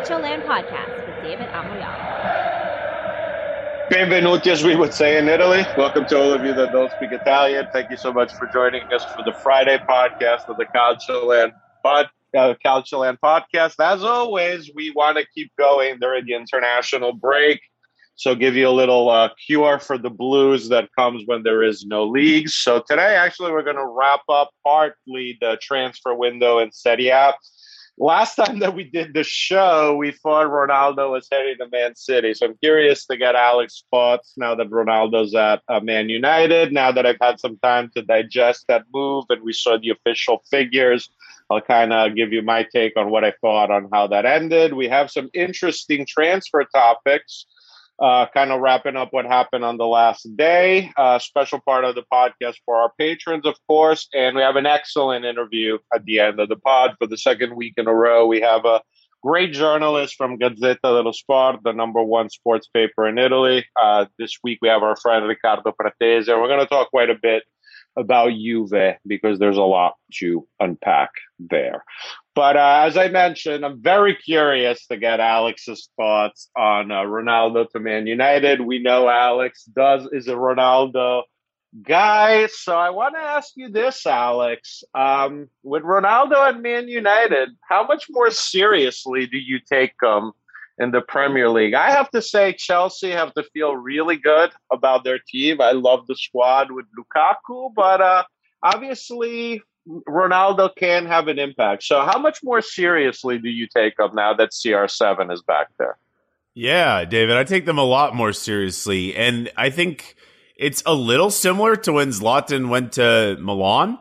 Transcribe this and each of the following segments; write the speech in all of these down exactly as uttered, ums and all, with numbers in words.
Calcio Land Podcast with David Amoyala. Benvenuti, as we would say in Italy. Welcome to all of you that don't speak Italian. Thank you so much for joining us for the Friday podcast of the Calcio Land, pod, uh, Calcio Land podcast. As always, we want to keep going during the international break. So give you a little uh, cure for the blues that comes when there is no leagues. So today, actually, we're going to wrap up partly the transfer window in Serie A. Last time that we did the show, we thought Ronaldo was heading to Man City. So I'm curious to get Alex's thoughts now that Ronaldo's at uh, Man United. Now that I've had some time to digest that move and we saw the official figures, I'll kind of give you my take on what I thought on how that ended. We have some interesting transfer topics. Uh, kind of wrapping up what happened on the last day. Uh, special part of the podcast for our patrons, of course. And we have an excellent interview at the end of the pod for the second week in a row. We have a great journalist from Gazzetta dello Sport, the number one sports paper in Italy. Uh, this week we have our friend Riccardo Pratese. And we're going to talk quite a bit about Juve because there's a lot to unpack there. But uh, as I mentioned, I'm very curious to get Alex's thoughts on uh, Ronaldo to Man United. We know Alex does is a Ronaldo guy. So I want to ask you this, Alex. Um, with Ronaldo and Man United, how much more seriously do you take him in the Premier League? I have to say Chelsea have to feel really good about their team. I love the squad with Lukaku, but uh, obviously Ronaldo can have an impact. So how much more seriously do you take him now that C R seven is back there? Yeah, David, I take them a lot more seriously. And I think it's a little similar to when Zlatan went to Milan.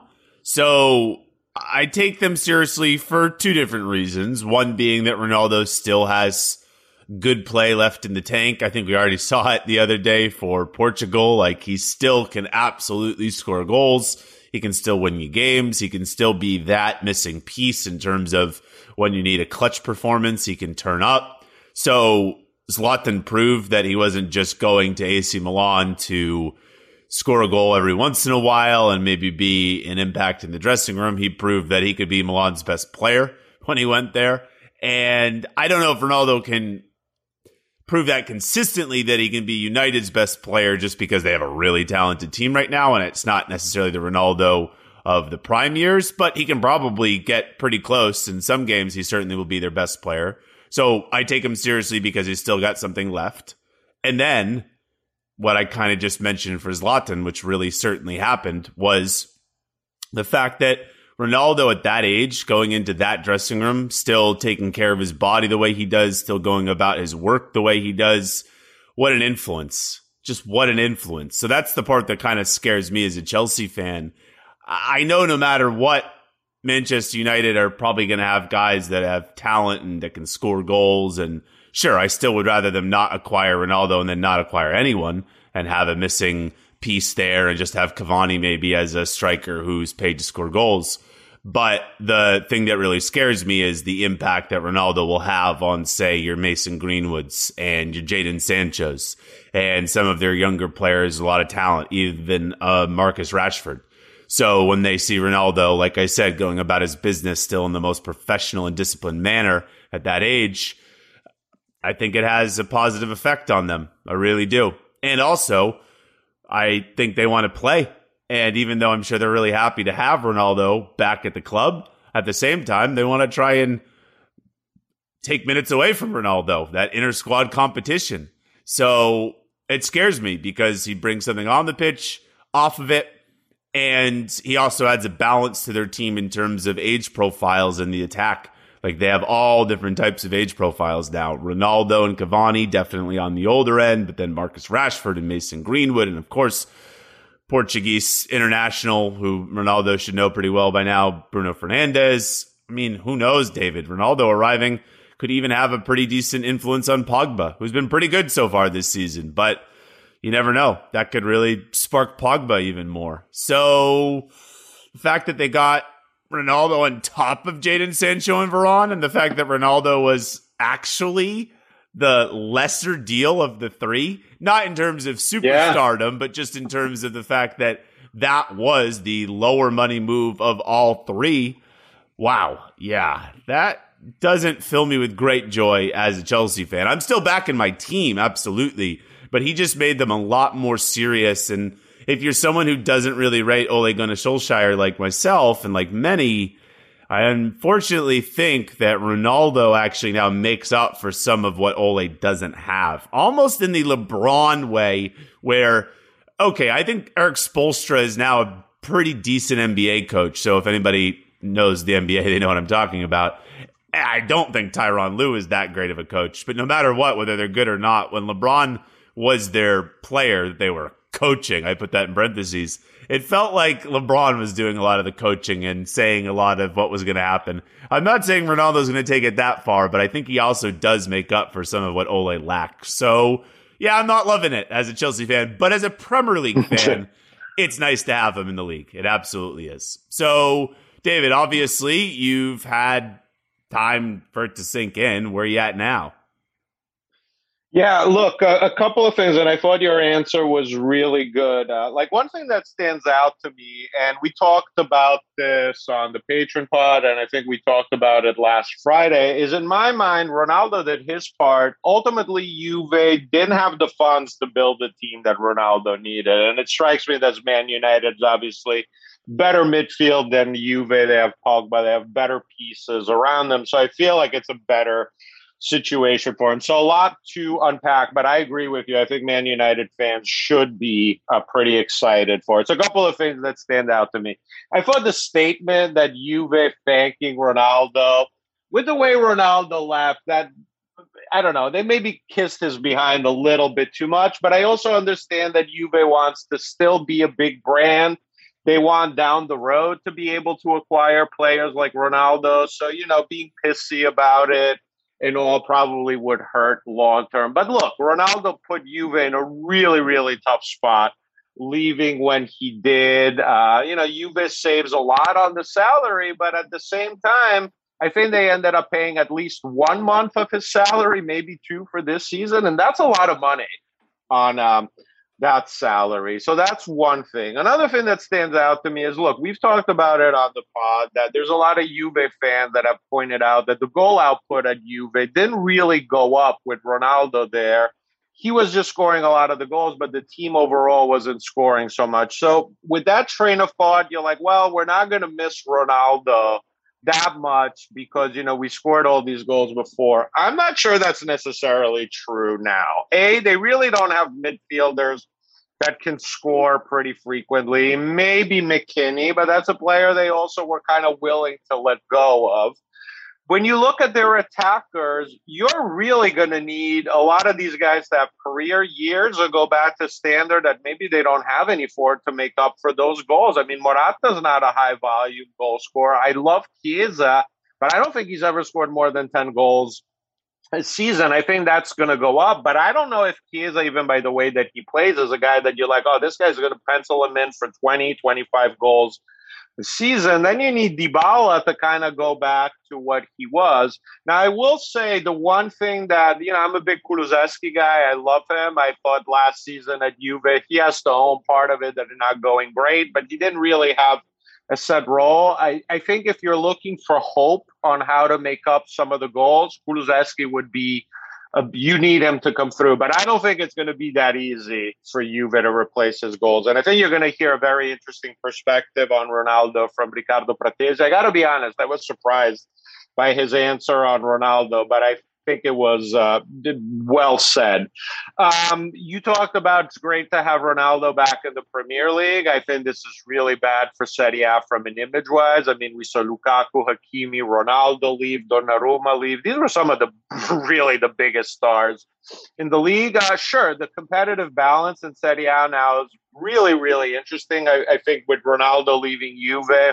So I take them seriously for two different reasons. One being that Ronaldo still has good play left in the tank. I think we already saw it the other day for Portugal. Like, he still can absolutely score goals. He can still win you games. He can still be that missing piece in terms of when you need a clutch performance, he can turn up. So Zlatan proved that he wasn't just going to A C Milan to score a goal every once in a while and maybe be an impact in the dressing room. He proved that he could be Milan's best player when he went there. And I don't know if Ronaldo can prove that consistently, that he can be United's best player just because they have a really talented team right now, and it's not necessarily the Ronaldo of the prime years, but he can probably get pretty close. In some games, he certainly will be their best player. So I take him seriously because he's still got something left. And then what I kind of just mentioned for Zlatan, which really certainly happened, was the fact that Ronaldo at that age, going into that dressing room, still taking care of his body the way he does, still going about his work the way he does. What an influence. Just what an influence. So that's the part that kind of scares me as a Chelsea fan. I know no matter what, Manchester United are probably going to have guys that have talent and that can score goals. And sure, I still would rather them not acquire Ronaldo and then not acquire anyone and have a missing piece there and just have Cavani maybe as a striker who's paid to score goals. But the thing that really scares me is the impact that Ronaldo will have on, say, your Mason Greenwoods and your Jadon Sanchos and some of their younger players, a lot of talent, even uh, Marcus Rashford. So when they see Ronaldo, like I said, going about his business still in the most professional and disciplined manner at that age, I think it has a positive effect on them. I really do. And also, I think they want to play. And even though I'm sure they're really happy to have Ronaldo back at the club, at the same time, they want to try and take minutes away from Ronaldo, that inter-squad competition. So it scares me because he brings something on the pitch, off of it, and he also adds a balance to their team in terms of age profiles in the attack. Like, they have all different types of age profiles now. Ronaldo and Cavani definitely on the older end, but then Marcus Rashford and Mason Greenwood, and of course, Portuguese international, who Ronaldo should know pretty well by now, Bruno Fernandes. I mean, who knows, David? Ronaldo arriving could even have a pretty decent influence on Pogba, who's been pretty good so far this season. But you never know. That could really spark Pogba even more. So the fact that they got Ronaldo on top of Jadon Sancho and Varane, and the fact that Ronaldo was actually the lesser deal of the three, not in terms of superstardom, yeah. but just in terms of the fact that that was the lower money move of all three. Wow. Yeah, that doesn't fill me with great joy as a Chelsea fan. I'm still backing my team, absolutely, but he just made them a lot more serious. And if you're someone who doesn't really rate Ole Gunnar Solskjaer like myself and like many, I unfortunately think that Ronaldo actually now makes up for some of what Ole doesn't have. Almost in the LeBron way where, okay, I think Eric Spoelstra is now a pretty decent N B A coach. So if anybody knows the N B A, they know what I'm talking about. I don't think Tyronn Lue is that great of a coach. But no matter what, whether they're good or not, when LeBron was their player that they were coaching, I put that in parentheses, it felt like LeBron was doing a lot of the coaching and saying a lot of what was going to happen. I'm not saying Ronaldo's going to take it that far, but I think he also does make up for some of what Ole lacked. So, yeah, I'm not loving it as a Chelsea fan, but as a Premier League fan, it's nice to have him in the league. It absolutely is. So, David, obviously, you've had time for it to sink in. Where are you at now? Yeah, look, a, a couple of things, and I thought your answer was really good. Uh, like one thing that stands out to me, and we talked about this on the Patreon pod, and I think we talked about it last Friday, is in my mind, Ronaldo did his part. Ultimately, Juve didn't have the funds to build the team that Ronaldo needed. And it strikes me that Man United's obviously better midfield than Juve. They have Pogba, they have better pieces around them. So I feel like it's a better situation for him. So a lot to unpack, but I agree with you. I think Man United fans should be uh, pretty excited for it. So a couple of things that stand out to me. I thought the statement that Juve thanking Ronaldo, with the way Ronaldo left, that, I don't know, they maybe kissed his behind a little bit too much, but I also understand that Juve wants to still be a big brand. They want down the road to be able to acquire players like Ronaldo. So, you know, being pissy about it and all probably would hurt long term. But look, Ronaldo put Juve in a really, really tough spot, leaving when he did. Uh, you know, Juve saves a lot on the salary, but at the same time, I think they ended up paying at least one month of his salary, maybe two for this season. And that's a lot of money on um, that salary. So that's one thing. Another thing that stands out to me is, look, we've talked about it on the pod, that there's a lot of Juve fans that have pointed out that the goal output at Juve didn't really go up with Ronaldo there. He was just scoring a lot of the goals, but the team overall wasn't scoring so much. So with that train of thought, you're like, well, we're not going to miss Ronaldo that much because, you know, we scored all these goals before. I'm not sure that's necessarily true now. A, they really don't have midfielders that can score pretty frequently. Maybe McKinney, but that's a player they also were kind of willing to let go of. When you look at their attackers, you're really going to need a lot of these guys to have career years or go back to standard that maybe they don't have any for to make up for those goals. I mean, Morata's not a high-volume goal scorer. I love Chiesa, but I don't think he's ever scored more than ten goals a season. I think that's going to go up, but I don't know if Chiesa, even by the way that he plays, is a guy that you're like, oh, this guy's going to pencil him in for twenty, twenty-five goals the season. Then you need Dybala to kind of go back to what he was. Now, I will say the one thing that, you know, I'm a big Kulusevski guy. I love him. I thought last season at Juve, he has to own part of it that are not going great, but he didn't really have a set role. I, I think if you're looking for hope on how to make up some of the goals, Kulusevski would be Uh, you need him to come through, but I don't think it's going to be that easy for Juve to replace his goals. And I think you're going to hear a very interesting perspective on Ronaldo from Riccardo Pratesi. I got to be honest, I was surprised by his answer on Ronaldo, but I think it was uh, well said. Um, you talked about it's great to have Ronaldo back in the Premier League. I think this is really bad for Serie A from an image-wise. I mean, we saw Lukaku, Hakimi, Ronaldo leave, Donnarumma leave. These were some of the really the biggest stars in the league. Uh, sure, the competitive balance in Serie A now is really, really interesting. I, I think with Ronaldo leaving Juve,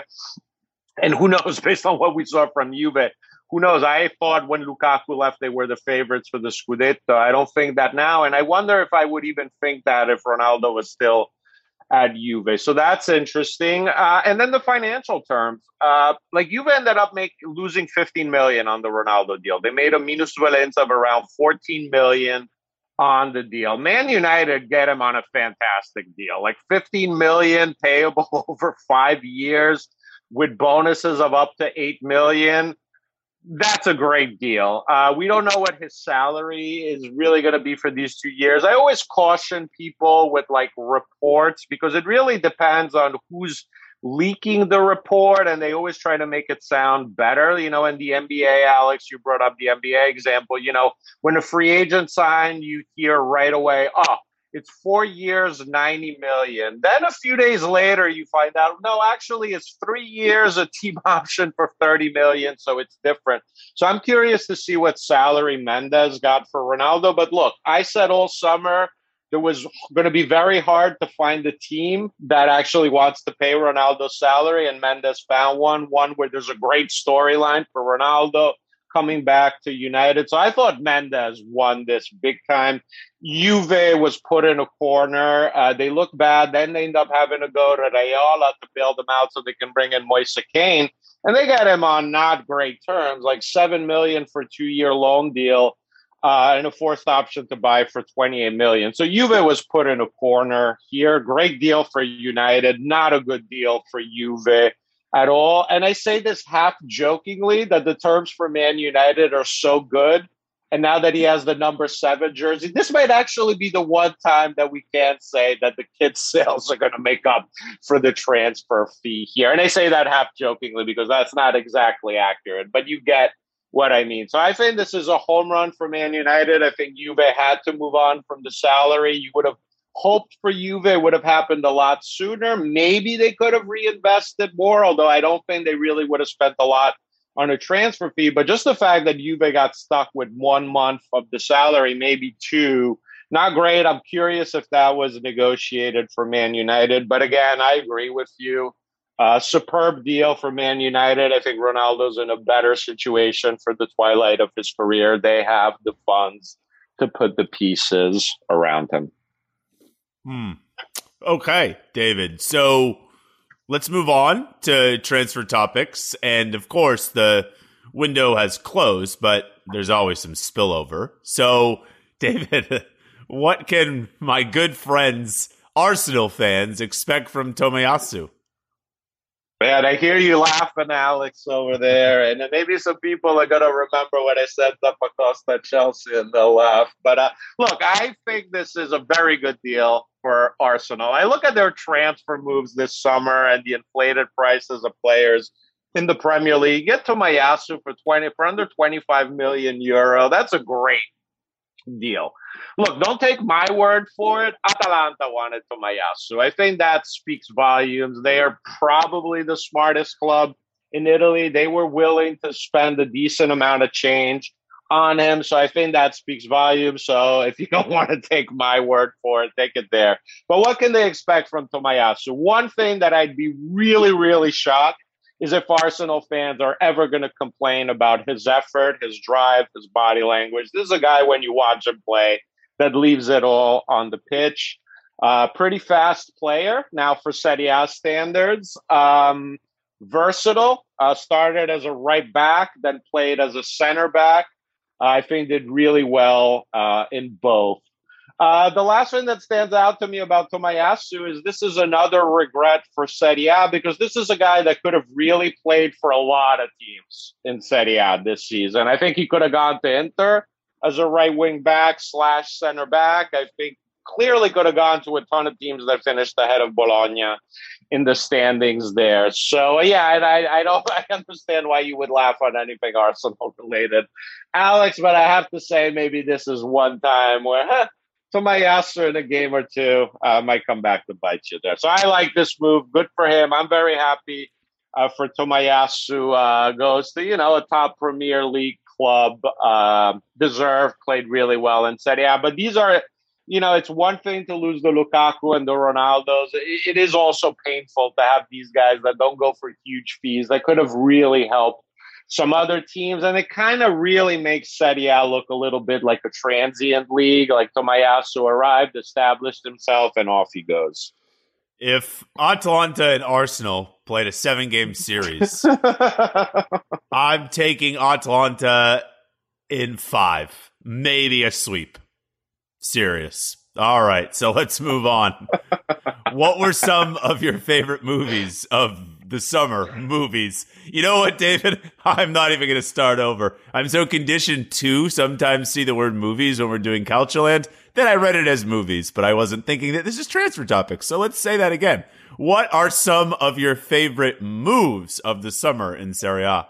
and who knows, based on what we saw from Juve, who knows? I thought when Lukaku left, they were the favorites for the Scudetto. I don't think that now. And I wonder if I would even think that if Ronaldo was still at Juve. So that's interesting. Uh, and then the financial terms. Uh, like Juve ended up make, losing fifteen million dollars on the Ronaldo deal. They made a minus valenza of around fourteen million dollars on the deal. Man United get him on a fantastic deal. Like fifteen million dollars payable over five years with bonuses of up to eight million dollars. That's a great deal. Uh, we don't know what his salary is really going to be for these two years. I always caution people with like reports because it really depends on who's leaking the report, and they always try to make it sound better. You know, in the N B A, Alex, you brought up the N B A example. You know, when a free agent signed, you hear right away, oh, it's four years, ninety million. Then a few days later, you find out, no, actually, it's three years, a team option for thirty million. So it's different. So I'm curious to see what salary Mendes got for Ronaldo. But look, I said all summer it was going to be very hard to find a team that actually wants to pay Ronaldo's salary. And Mendes found one, one where there's a great storyline for Ronaldo coming back to United. So I thought Mendes won this big time. Juve was put in a corner. Uh, they look bad. Then they end up having to go to Raiola to bail them out so they can bring in Moise Kean. And they got him on not great terms, like seven million dollars for a two-year loan deal uh, and a fourth option to buy for twenty-eight million dollars. So Juve was put in a corner here. Great deal for United. Not a good deal for Juve at all. And I say this half jokingly that the terms for Man United are so good. And now that he has the number seven jersey, this might actually be the one time that we can say that the kids' sales are going to make up for the transfer fee here. And I say that half jokingly because that's not exactly accurate, but you get what I mean. So I think this is a home run for Man United. I think Juve had to move on from the salary. You would have hoped for Juve it would have happened a lot sooner. Maybe they could have reinvested more, although I don't think they really would have spent a lot on a transfer fee. But just the fact that Juve got stuck with one month of the salary, maybe two, not great. I'm curious if that was negotiated for Man United. But again, I agree with you. Uh, superb deal for Man United. I think Ronaldo's in a better situation for the twilight of his career. They have the funds to put the pieces around him. Hmm. Okay, David. So let's move on to transfer topics. And of course, the window has closed, but there's always some spillover. So, David, what can my good friends, Arsenal fans, expect from Tomiyasu? Man, I hear you laughing, Alex, over there. And maybe some people are going to remember when I said Zappacosta Chelsea and they'll laugh. But uh, look, I think this is a very good deal for Arsenal. I look at their transfer moves this summer and the inflated prices of players in the Premier League. Get Tomiyasu for twenty for under twenty-five million euro. That's a great deal. Look, don't take my word for it. Atalanta wanted Tomiyasu. I think that speaks volumes. They are probably the smartest club in Italy. They were willing to spend a decent amount of change on him. So I think that speaks volumes. So if you don't want to take my word for it, take it there. But what can they expect from Tomiyasu? One thing that I'd be really, really shocked is if Arsenal fans are ever going to complain about his effort, his drive, his body language. This is a guy, when you watch him play, that leaves it all on the pitch. Uh, pretty fast player now for Serie A standards. Um, versatile. Uh, started as a right back, then played as a center back. Uh, I think did really well uh, in both. Uh, the last thing that stands out to me about Tomiyasu is this is another regret for Serie A because this is a guy that could have really played for a lot of teams in Serie A this season. I think he could have gone to Inter as a right wing back slash center back. I think clearly could have gone to a ton of teams that finished ahead of Bologna in the standings there. So, yeah, and I, I don't I understand why you would laugh on anything Arsenal related, Alex, but I have to say maybe this is one time where, huh, Tomiyasu in a game or two uh, might come back to bite you there. So I like this move. Good for him. I'm very happy uh, for Tomiyasu. Uh, goes to, you know, a top Premier League club. Uh, deserved, played really well in Serie A. But these are, you know, it's one thing to lose the Lukaku and the Ronaldos. It, it is also painful to have these guys that don't go for huge fees that could have really helped some other teams, and it kind of really makes Serie A look a little bit like a transient league. Like Tomiyasu arrived, established himself, and off he goes. If Atalanta and Arsenal played a seven-game series, I'm taking Atalanta in five, maybe a sweep. Serious. All right, so let's move on. What were some of your favorite movies of the summer movies? You know what, David? I'm not even going to start over. I'm so conditioned to sometimes see the word movies when we're doing Calcioland that I read it as movies, but I wasn't thinking that this is transfer topics. So let's say that again. What are some of your favorite moves of the summer in Serie A?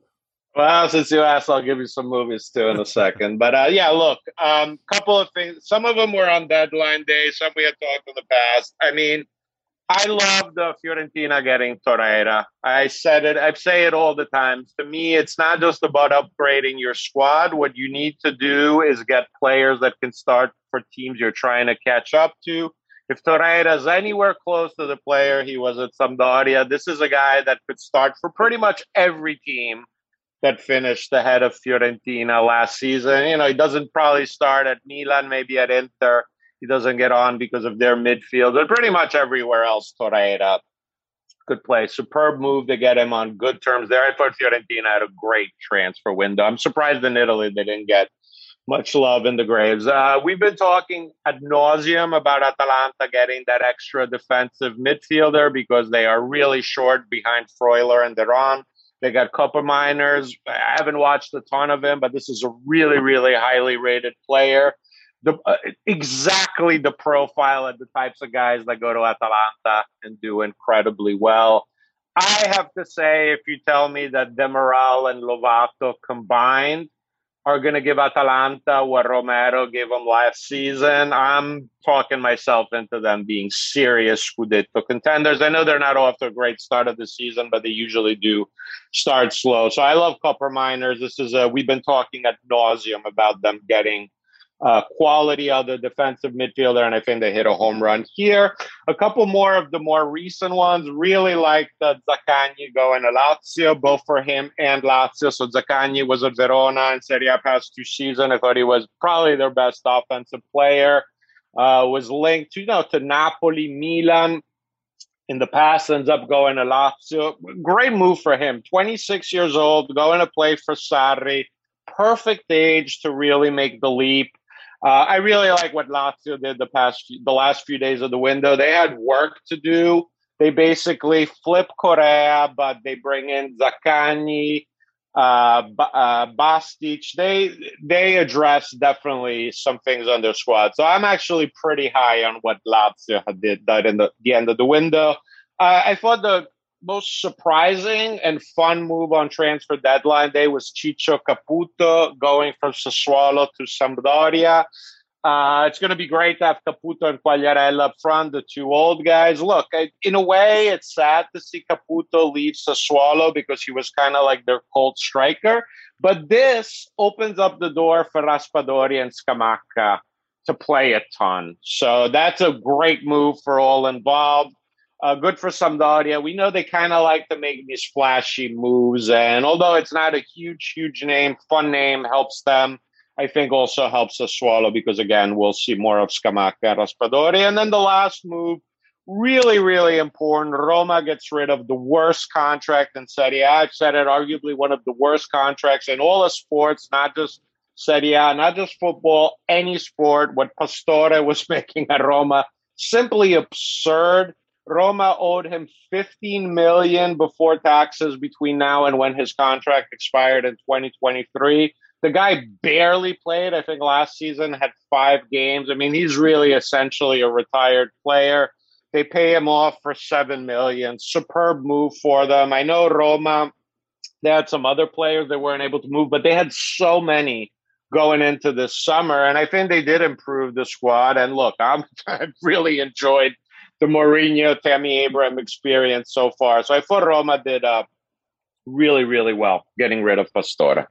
Well, since you asked, I'll give you some movies too in a second. But uh, yeah, look, a um, couple of things. Some of them were on deadline day. Some we had talked in the past. I mean, I love the Fiorentina getting Torreira. I said it. I say it all the time. To me, it's not just about upgrading your squad. What you need to do is get players that can start for teams you're trying to catch up to. If Torreira is anywhere close to the player he was at Sampdoria, this is a guy that could start for pretty much every team that finished ahead of Fiorentina last season. You know, he doesn't probably start at Milan, maybe at Inter. He doesn't get on because of their midfield. But pretty much everywhere else, Torreira could play. Superb move to get him on good terms there. I thought Fiorentina had a great transfer window. I'm surprised in Italy they didn't get much love in the Graves. Uh, we've been talking ad nauseum about Atalanta getting that extra defensive midfielder because they are really short behind Freuler and Deron. They got Copper Miners. I haven't watched a ton of him, but this is a really, really highly rated player. The, uh, exactly the profile of the types of guys that go to Atalanta and do incredibly well. I have to say, if you tell me that Demiral and Lovato combined are going to give Atalanta what Romero gave them last season, I'm talking myself into them being serious Scudetto contenders. I know they're not off to a great start of the season, but they usually do start slow. So I love Copper Miners. This is a, we've been talking ad nauseum about them getting uh, quality other defensive midfielder, and I think they hit a home run here. A couple more of the more recent ones, really like the Zaccagni going to Lazio, both for him and Lazio. So Zaccagni was at Verona in Serie A past two seasons. I thought he was probably their best offensive player. Uh, was linked to, you know, to Napoli, Milan. In the past, ends up going to Lazio. Great move for him. twenty-six years old, going to play for Sarri. Perfect age to really make the leap. Uh, I really like what Lazio did the past, few, the last few days of the window. They had work to do. They basically flip Correa, but they bring in Zaccagni, uh, uh, Bastic. They they address definitely some things on their squad. So I'm actually pretty high on what Lazio had did that in the, the end of the window. Uh, I thought the most surprising and fun move on transfer deadline day was Ciccio Caputo going from Sassuolo to Sampdoria. Uh, it's going to be great to have Caputo and Quagliarella up front, the two old guys. Look, I, in a way, it's sad to see Caputo leave Sassuolo because he was kind of like their cold striker. But this opens up the door for Raspadori and Scamacca to play a ton. So that's a great move for all involved. Uh, good for Sampdoria. We know they kind of like to make these flashy moves. And although it's not a huge, huge name, fun name helps them. I think also helps us swallow because, again, we'll see more of Scamacca and Raspadori. And then the last move, really, really important. Roma gets rid of the worst contract in Serie A. I've said it, arguably one of the worst contracts in all of sports, not just Serie A, not just football, any sport. What Pastore was making at Roma, simply absurd. Roma owed him fifteen million dollars before taxes between now and when his contract expired in twenty twenty-three. The guy barely played. I think last season had five games. I mean, he's really essentially a retired player. They pay him off for seven million dollars. Superb move for them. I know Roma, they had some other players they weren't able to move, but they had so many going into this summer. And I think they did improve the squad. And look, I'm, I've really enjoyed the Mourinho, Tammy Abraham experience so far. So I thought Roma did uh, really, really well getting rid of Pastore.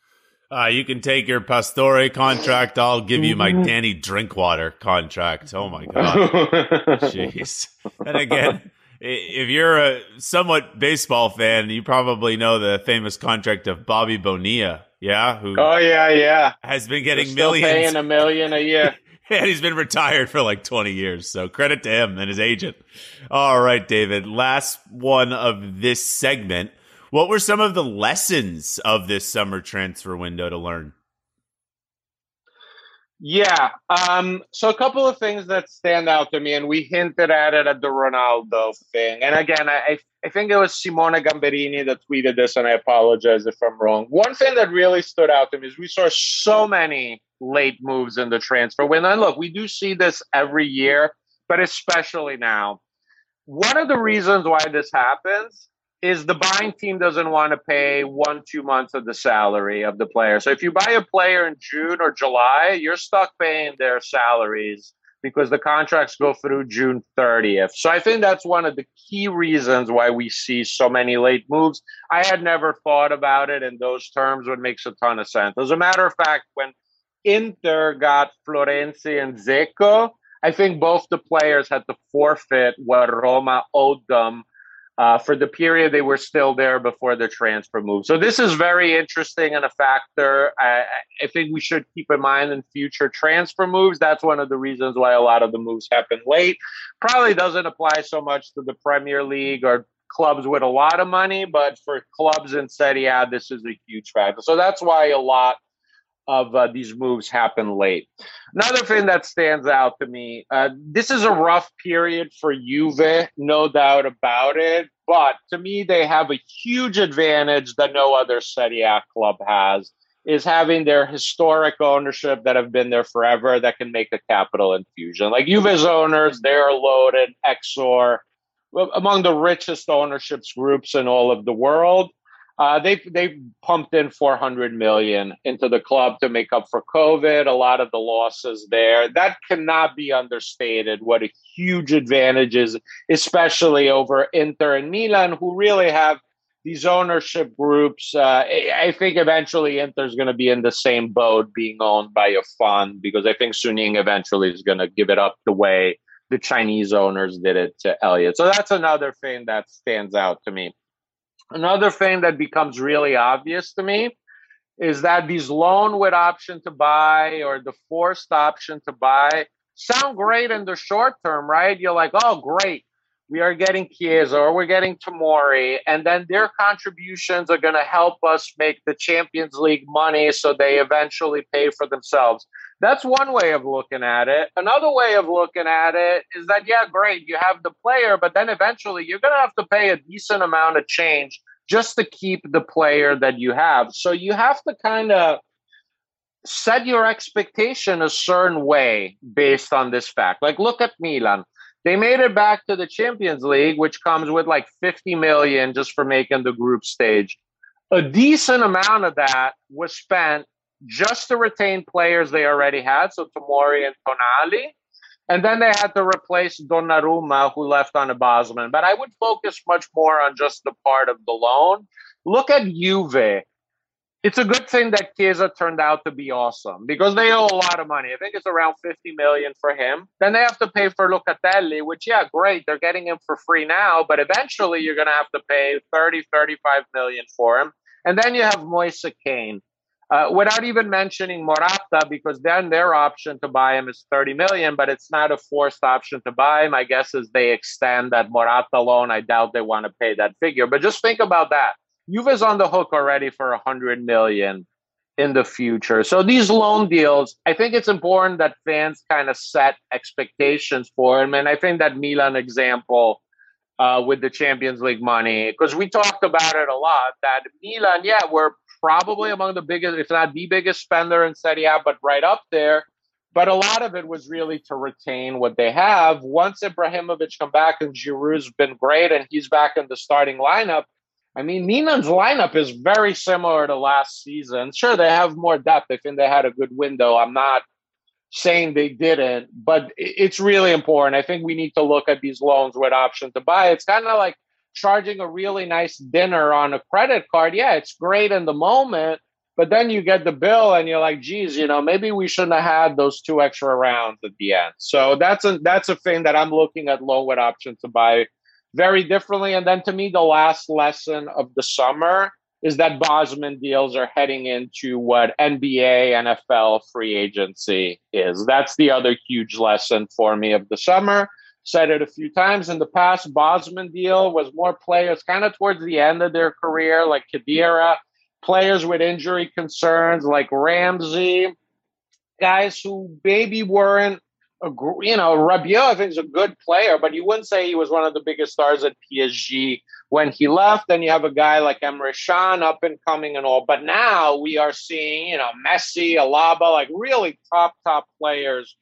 Uh, you can take your Pastore contract. I'll give you my Danny Drinkwater contract. Oh, my God. Jeez. And again, if you're a somewhat baseball fan, you probably know the famous contract of Bobby Bonilla. Yeah. Who oh, yeah, yeah. Has been getting They're still millions. paying a million a year. And he's been retired for like twenty years. So credit to him and his agent. All right, David. Last one of this segment. What were some of the lessons of this summer transfer window to learn? Yeah. Um, so a couple of things that stand out to me, and we hinted at it at the Ronaldo thing. And again, I, I think it was Simone Gamberini that tweeted this, and I apologize if I'm wrong. One thing that really stood out to me is we saw so many late moves in the transfer window. And look, we do see this every year, but especially now. One of the reasons why this happens is the buying team doesn't want to pay one, two months of the salary of the player. So if you buy a player in June or July, you're stuck paying their salaries because the contracts go through June thirtieth. So I think that's one of the key reasons why we see so many late moves. I had never thought about it in those terms, but makes a ton of sense. As a matter of fact, when Inter got Florenzi and Zeko, I think both the players had to forfeit what Roma owed them uh, for the period they were still there before the transfer move. So this is very interesting and a factor I, I think we should keep in mind in future transfer moves. That's one of the reasons why a lot of the moves happen late. Probably doesn't apply so much to the Premier League or clubs with a lot of money, but for clubs in Serie A, this is a huge factor. So that's why a lot of uh, these moves happen late. Another thing that stands out to me, uh, this is a rough period for Juve, no doubt about it. But to me, they have a huge advantage that no other Serie A club has, is having their historic ownership that have been there forever that can make a capital infusion. Like Juve's owners, they're loaded, Exor, among the richest ownerships groups in all of the world. Uh, they they pumped in four hundred million dollars into the club to make up for COVID, a lot of the losses there. That cannot be understated, what a huge advantage is, especially over Inter and Milan, who really have these ownership groups. Uh, I think eventually Inter is going to be in the same boat, being owned by a fund, because I think Suning eventually is going to give it up the way the Chinese owners did it to Elliott. So that's another thing that stands out to me. Another thing that becomes really obvious to me is that these loan with option to buy or the forced option to buy sound great in the short term, right? You're like, oh, great. We are getting Chiesa or we're getting Tomori, and then their contributions are going to help us make the Champions League money so they eventually pay for themselves. That's one way of looking at it. Another way of looking at it is that, yeah, great, you have the player, but then eventually you're going to have to pay a decent amount of change just to keep the player that you have. So you have to kind of set your expectation a certain way based on this fact. Like, look at Milan. They made it back to the Champions League, which comes with like fifty million just for making the group stage. A decent amount of that was spent just to retain players they already had, so Tomori and Tonali. And then they had to replace Donnarumma, who left on a Bosman. But I would focus much more on just the part of the loan. Look at Juve. It's a good thing that Chiesa turned out to be awesome because they owe a lot of money. I think it's around fifty million for him. Then they have to pay for Locatelli, which, yeah, great. They're getting him for free now, but eventually you're going to have to pay thirty, thirty-five million for him. And then you have Moise Kean. Uh, without even mentioning Morata, because then their option to buy him is thirty million, but it's not a forced option to buy. My guess is they extend that Morata loan. I doubt they want to pay that figure. But just think about that. Juve's on the hook already for one hundred million in the future. So these loan deals, I think it's important that fans kind of set expectations for them. And I think that Milan example uh, with the Champions League money, because we talked about it a lot, that Milan, yeah, we're probably among the biggest, if not the biggest spender in Serie A, but right up there. But a lot of it was really to retain what they have. Once Ibrahimovic come back and Giroud's been great and he's back in the starting lineup, I mean, Milan's lineup is very similar to last season. Sure, they have more depth. I think they had a good window. I'm not saying they didn't, but it's really important. I think we need to look at these loans with option to buy. It's kind of like charging a really nice dinner on a credit card. Yeah, it's great in the moment, but then you get the bill and you're like, geez, you know, maybe we shouldn't have had those two extra rounds at the end. So that's a that's a thing that I'm looking at loan with option to buy very differently. And then to me, the last lesson of the summer is that Bosman deals are heading into what N B A, N F L free agency is. That's the other huge lesson for me of the summer. Said it a few times in the past. Bosman deal was more players kind of towards the end of their career, like Khedira, players with injury concerns like Ramsey. guys who maybe weren't, a, gr- you know, Rabiot, I think, is a good player, but you wouldn't say he was one of the biggest stars at P S G when he left. Then you have a guy like Emre Can, up and coming and all. But now we are seeing, you know, Messi, Alaba, like really top, top players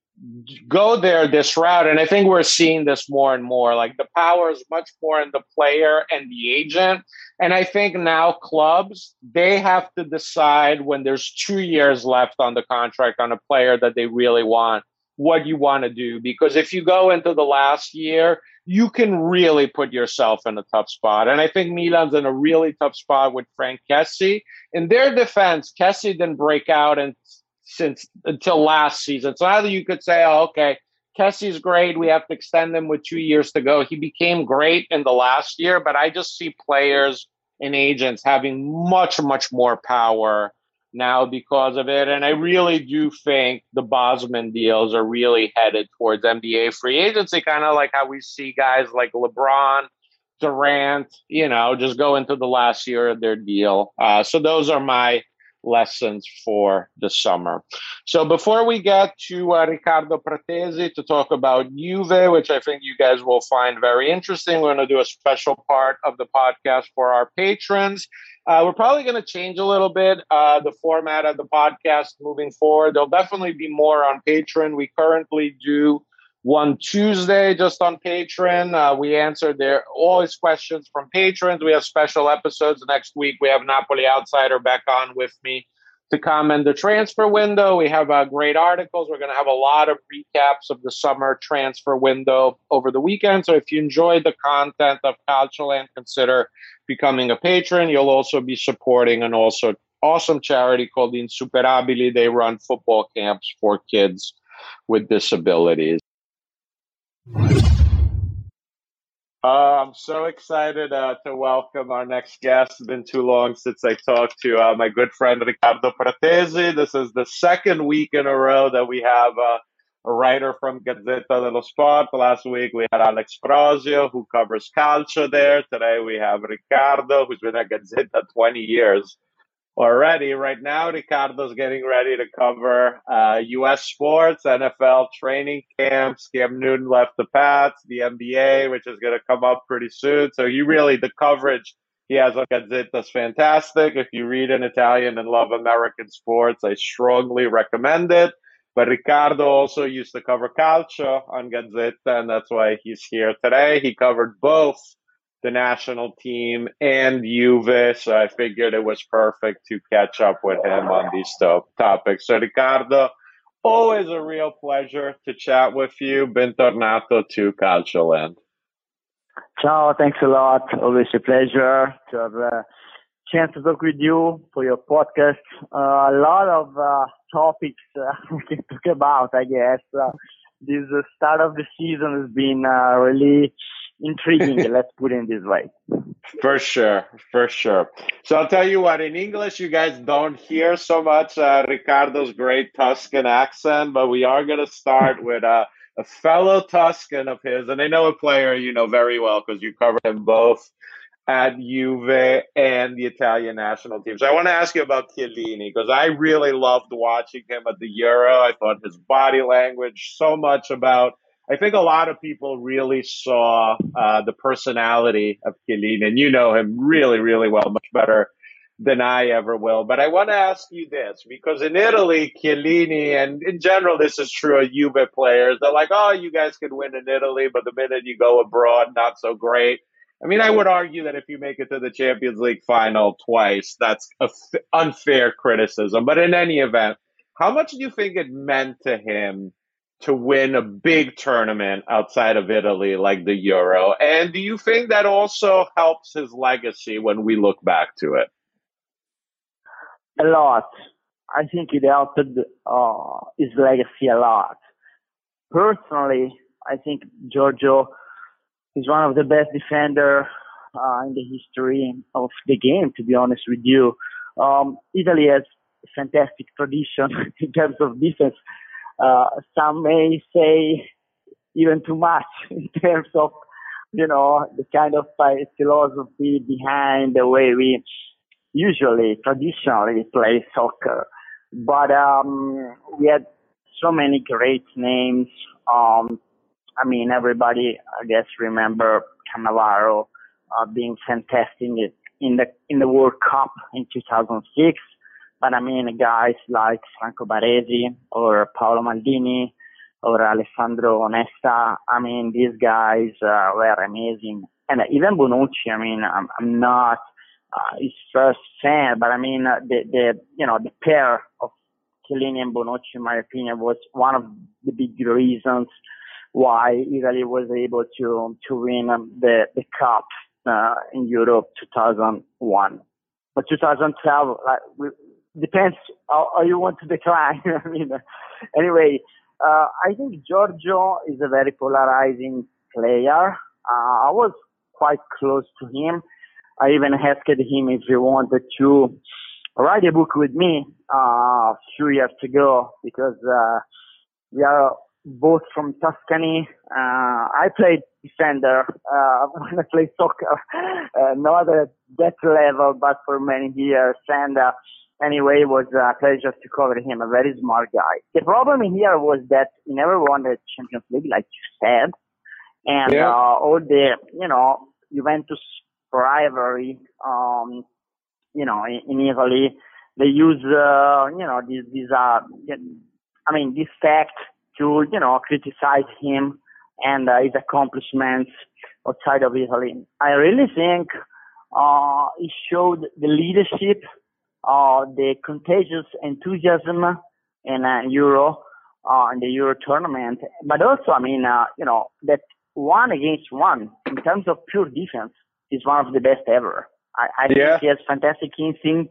go there this route. And I think we're seeing this more and more. Like the power is much more in the player and the agent. And I think now clubs, they have to decide when there's two years left on the contract on a player that they really want, what you want to do. Because if you go into the last year, you can really put yourself in a tough spot. And I think Milan's in a really tough spot with Frank Kessie. In their defense, Kessie didn't break out and since until last season. So either you could say, oh, okay, Kessie's great. We have to extend him with two years to go. He became great in the last year, but I just see players and agents having much, much more power now because of it. And I really do think the Bosman deals are really headed towards N B A free agency, kind of like how we see guys like LeBron, Durant, you know, just go into the last year of their deal. Uh, so those are my lessons for the summer. So before we get to uh, Riccardo Pratesi to talk about Juve, which I think you guys will find very interesting, we're going to do a special part of the podcast for our patrons. Uh, we're probably going to change a little bit uh, the format of the podcast moving forward. There'll definitely be more on Patreon. We currently do one Tuesday just on Patreon. Uh, we answer their always questions from patrons. We have special episodes next week. We have Napoli Outsider back on with me to comment the transfer window. We have uh, great articles. We're going to have a lot of recaps of the summer transfer window over the weekend. So if you enjoyed the content of Calcioland, consider becoming a patron. You'll also be supporting an also awesome charity called the Insuperabili. They run football camps for kids with disabilities. Uh, I'm so excited uh, to welcome our next guest. It's been too long since I talked to uh, my good friend Riccardo Pratesi. This is the second week in a row that we have uh, a writer from Gazzetta dello Sport. Last week we had Alex Frosio, who covers calcio there. Today we have Riccardo, who's been at Gazzetta twenty years already. Right now, Riccardo's getting ready to cover uh, U S sports, N F L training camps. Cam Newton left the Pats, the N B A, which is going to come up pretty soon. So he really, the coverage he has on Gazzetta is fantastic. If you read in Italian and love American sports, I strongly recommend it. But Riccardo also used to cover calcio on Gazzetta, and that's why he's here today. He covered both the national team and Juve, so I figured it was perfect to catch up with him on these to- topics. So Riccardo, always a real pleasure to chat with you. Bentornato to Calcioland. Ciao, thanks a lot. Always a pleasure to have a chance to talk with you for your podcast. Uh, a lot of uh, topics uh, we can talk about, I guess. Uh, this uh, start of the season has been uh, really intriguing, let's put it in this way. For sure, for sure. So I'll tell you what, in English, you guys don't hear so much uh, Riccardo's great Tuscan accent, but we are going to start with uh, a fellow Tuscan of his, and I know a player you know very well because you covered him both at Juve and the Italian national team. So I want to ask you about Chiellini, because I really loved watching him at the Euro. I thought his body language, so much about I think a lot of people really saw uh, the personality of Chiellini, and you know him really, really well, much better than I ever will. But I want to ask you this, because in Italy, Chiellini, and in general, this is true of Juve players, they're like, oh, you guys could win in Italy, but the minute you go abroad, not so great. I mean, I would argue that if you make it to the Champions League final twice, that's an f- unfair criticism. But in any event, how much do you think it meant to him to win a big tournament outside of Italy like the Euro? And do you think that also helps his legacy when we look back to it? A lot. I think it helped uh, his legacy a lot. Personally, I think Giorgio is one of the best defenders uh, in the history of the game, to be honest with you. Um, Italy has a fantastic tradition in terms of defense. Uh, some may say even too much in terms of, you know, the kind of philosophy behind the way we usually, traditionally play soccer. but um, we had so many great names. Um, I mean, everybody, I guess, remember Cannavaro uh, being fantastic in the in the World Cup in two thousand six. But I mean, guys like Franco Baresi or Paolo Maldini or Alessandro Onesta, I mean, these guys uh, were amazing. And even Bonucci, I mean, I'm, I'm not uh, his first fan, but I mean, uh, the, the, you know, the pair of Chiellini and Bonucci, in my opinion, was one of the big reasons why Italy was able to, to win um, the, the Cup uh, in Europe two thousand one. But two thousand twelve, like, we, depends how, how you want to decline. I mean, anyway, uh, I think Giorgio is a very polarizing player. Uh, I was quite close to him. I even asked him if he wanted to write a book with me uh, a few years ago because uh, we are both from Tuscany. Uh, I played defender uh, when I played soccer, uh, not at that level, but for many years. And uh, anyway, it was a pleasure to cover him, a very smart guy. The problem here was that he never won the Champions League, like you said. And yeah. uh, all the, you know, Juventus rivalry, um, you know, in, in Italy, they use, uh, you know, these, these uh, I mean, this fact to, you know, criticize him and uh, his accomplishments outside of Italy. I really think uh, he showed the leadership, uh, the contagious enthusiasm in uh, Euro, uh, in the Euro tournament. But also, I mean, uh, you know, that one against one, in terms of pure defense, is one of the best ever. I, I yeah. think he has fantastic instinct,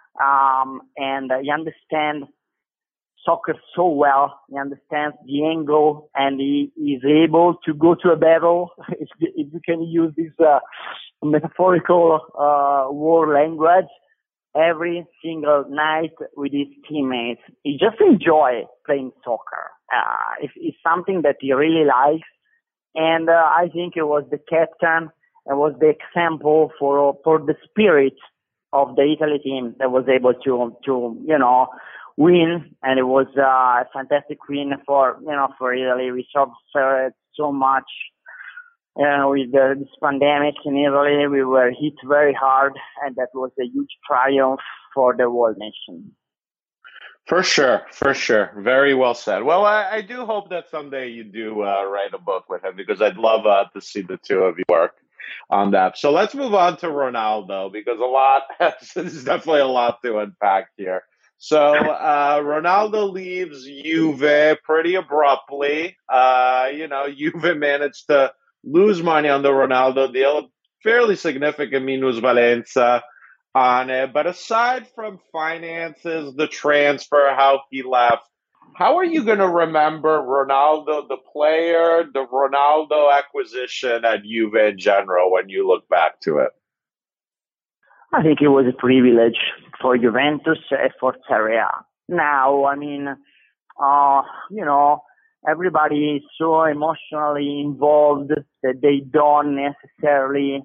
um, and uh, he understands soccer so well. He understands the angle, and he is able to go to a battle, if, if you can use this uh, metaphorical uh, war language, every single night with his teammates. He just enjoys playing soccer. Uh, it's, it's something that he really likes, and uh, I think it was the captain and was the example for for the spirit of the Italy team that was able to to you know win, and it was uh, a fantastic win for you know for Italy. We suffered so much uh, with the, this pandemic in Italy. We were hit very hard, and that was a huge triumph for the whole nation. For sure, for sure. Very well said. Well, I, I do hope that someday you do uh, write a book with him, because I'd love uh, to see the two of you work on that. So let's move on to Ronaldo, because a lot, there's definitely a lot to unpack here. So uh, Ronaldo leaves Juve pretty abruptly. Uh, you know, Juve managed to lose money on the Ronaldo deal, fairly significant minusvalenza on it. But aside from finances, the transfer, how he left, how are you going to remember Ronaldo, the player, the Ronaldo acquisition at Juve in general when you look back to it? I think it was a privilege for Juventus and for Serie A. Now, I mean, uh, you know, everybody is so emotionally involved that they don't necessarily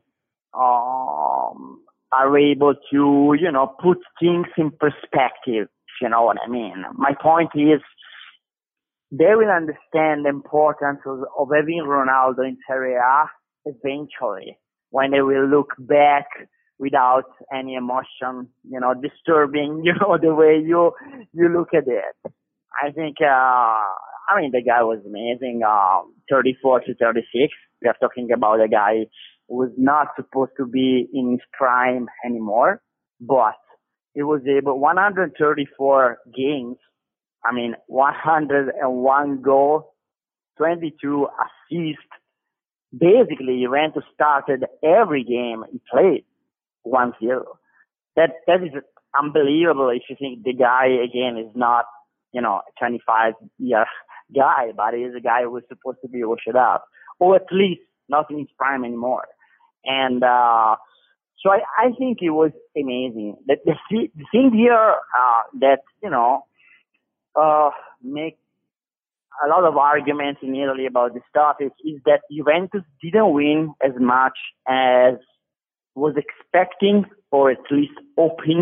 um, are able to, you know, put things in perspective, if you know what I mean. My point is, they will understand the importance of, of having Ronaldo in Serie A eventually, when they will look back without any emotion, you know, disturbing, you know, the way you you look at it. I think, uh, I mean, the guy was amazing, uh, thirty-four to thirty-six. We are talking about a guy who was not supposed to be in his prime anymore, but he was able, one hundred thirty-four games, I mean, one hundred one goals, twenty-two assists. Basically, Juventus started every game he played one zero. That, that is unbelievable if you think the guy, again, is not, you know, a twenty-five year guy, but he is a guy who was supposed to be washed up, or at least not in his prime anymore. And, uh, so I, I think it was amazing. The, the, the thing here, uh, that, you know, uh, make a lot of arguments in Italy about this topic is that Juventus didn't win as much as was expecting, or at least hoping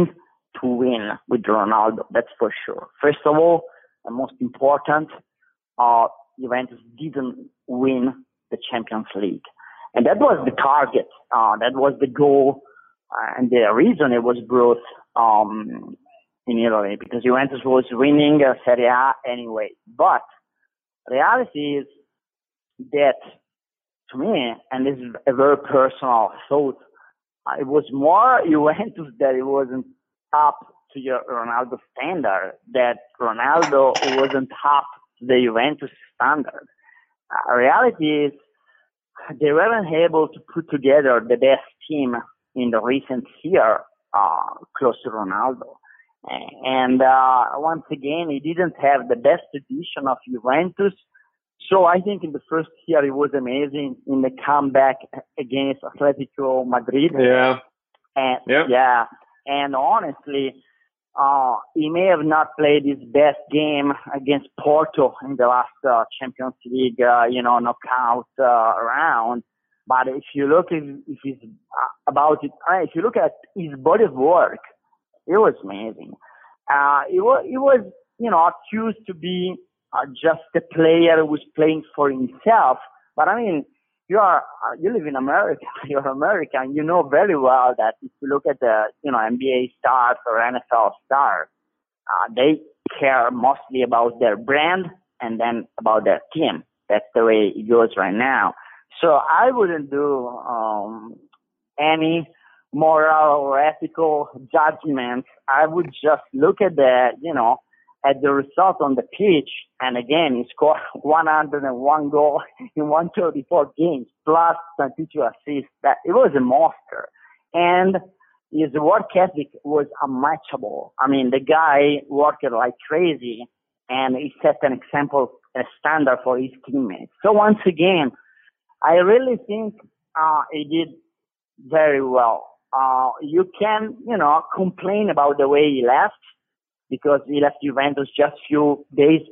to win with Ronaldo. That's for sure. First of all, and most important, uh, Juventus didn't win the Champions League. And that was the target. Uh, that was the goal. Uh, and the reason it was brought um, in Italy, because Juventus was winning uh, Serie A anyway. But reality is that, to me, and this is a very personal thought, uh, it was more Juventus that it wasn't up to your Ronaldo standard, that Ronaldo wasn't up to the Juventus standard. Uh, reality is they weren't able to put together the best team in the recent year uh, close to Ronaldo. And uh, once again, he didn't have the best edition of Juventus. So I think in the first year it was amazing in the comeback against Atletico Madrid. Yeah. And yep. yeah. And honestly, uh, he may have not played his best game against Porto in the last uh, Champions League, uh, you know, knockout uh, round. But if you look if, if he's uh, about it, uh, if you look at his body of work, it was amazing. Uh, it was, it was, you know, accused to be uh, just a player who was playing for himself. But I mean, you are, uh, you live in America, you're American, you know very well that if you look at the, you know, N B A stars or N F L stars, uh, they care mostly about their brand and then about their team. That's the way it goes right now. So I wouldn't do um, any moral or ethical judgments. I would just look at the, you know, at the result on the pitch. And again, he scored one hundred one goals in one hundred thirty-four games, plus twenty-two assists. That it was a monster. And his work ethic was unmatchable. I mean, the guy worked like crazy, and he set an example, a standard for his teammates. So once again, I really think uh, he did very well. Uh, you can, you know, complain about the way he left, because he left Juventus just few days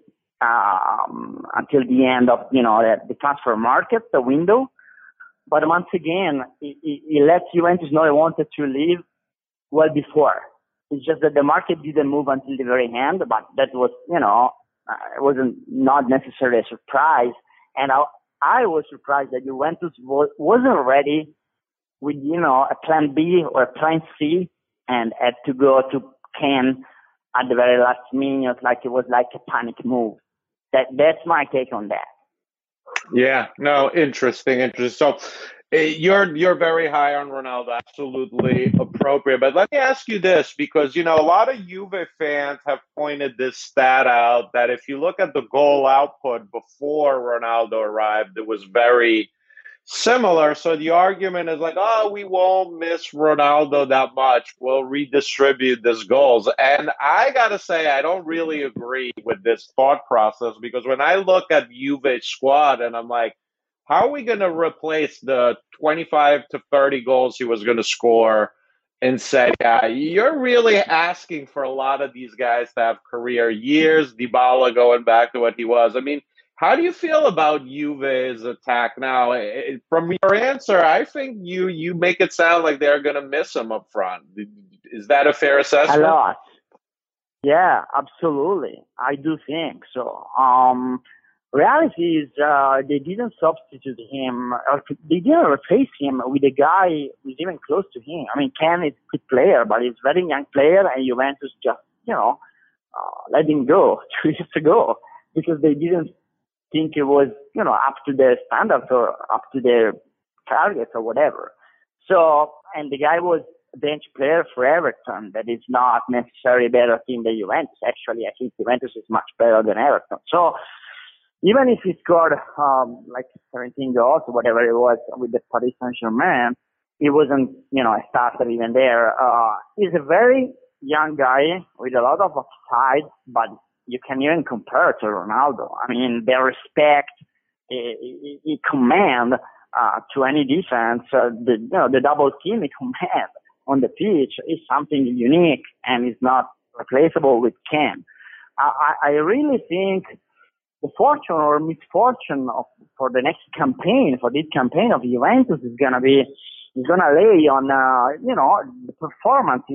um, until the end of, you know, the, the transfer market, the window. But once again, he, he, he let Juventus know he wanted to leave well before. It's just that the market didn't move until the very end, but that was, you know, uh, it wasn't not necessarily a surprise. And I, I was surprised that Juventus was, wasn't ready with, you know, a plan B or a plan C, and had to go to Ken at the very last minute, like it was like a panic move. That that's my take on that. Yeah, no, interesting, interesting. So uh, you're you're very high on Ronaldo, absolutely appropriate. But let me ask you this, because you know a lot of Juve fans have pointed this stat out that if you look at the goal output before Ronaldo arrived, it was very similar. So the argument is like, oh, we won't miss Ronaldo that much. We'll redistribute these goals. And I got to say, I don't really agree with this thought process, because when I look at Juve's squad and I'm like, how are we going to replace the twenty-five to thirty goals he was going to score in Serie A? You're really asking for a lot of these guys to have career years. Dybala going back to what he was. I mean, how do you feel about Juve's attack now? From your answer, I think you you make it sound like they're going to miss him up front. Is that a fair assessment? A lot. Yeah, absolutely. I do think so. Um, reality is uh, they didn't substitute him, or they didn't replace him with a guy who's even close to him. I mean, Ken is a good player, but he's a very young player, and Juventus just, you know, uh, let him go two years ago, because they didn't think it was, you know, up to their standards or up to their targets or whatever. So, and the guy was a bench player for Everton. That is not necessarily a better team than Juventus. Actually, I think Juventus is much better than Everton. So, even if he scored um, like seventeen goals or whatever it was with the Paris Saint-Germain, he wasn't, you know, a starter even there. Uh, he's a very young guy with a lot of upside, but you can even compare to Ronaldo. I mean, their respect, he, he command uh, to any defense, uh, the you know the double team he command on the pitch is something unique and is not replaceable with Ken. I, I really think the fortune or misfortune of for the next campaign, for this campaign of Juventus, is gonna be is gonna lay on uh, you know the performances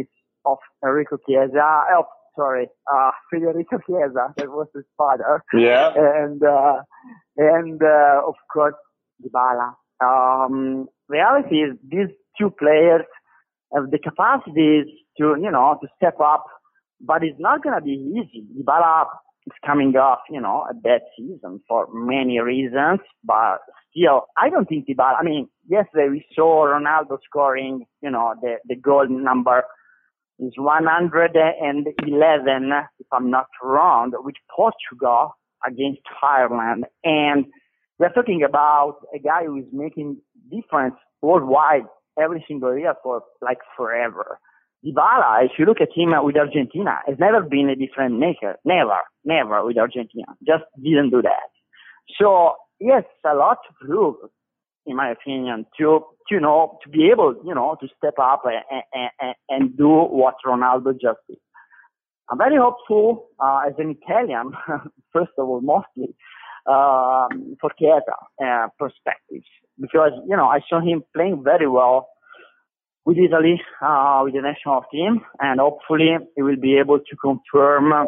of Enrico Chiesa. Oh, sorry, uh, Federico Chiesa. That was his father. Yeah. And uh, and uh, of course Dybala. Um, reality is these two players have the capacities to, you know, to step up, but it's not going to be easy. Dybala is coming off, you know, a bad season for many reasons, but still, I don't think Dybala, I mean, yesterday we saw Ronaldo scoring, you know, the, the goal number is one hundred eleven, if I'm not wrong, with Portugal against Ireland. And we're talking about a guy who is making difference worldwide every single year for like forever. Dybala, if you look at him with Argentina, has never been a difference maker. Never, never with Argentina. Just didn't do that. So, yes, a lot to prove, in my opinion, to, to you know, to be able, you know, to step up and, and, and do what Ronaldo just did. I'm very hopeful, uh, as an Italian, first of all, mostly, uh, for Chiesa, uh, perspectives. Because, you know, I saw him playing very well with Italy, uh, with the national team, and hopefully he will be able to confirm uh,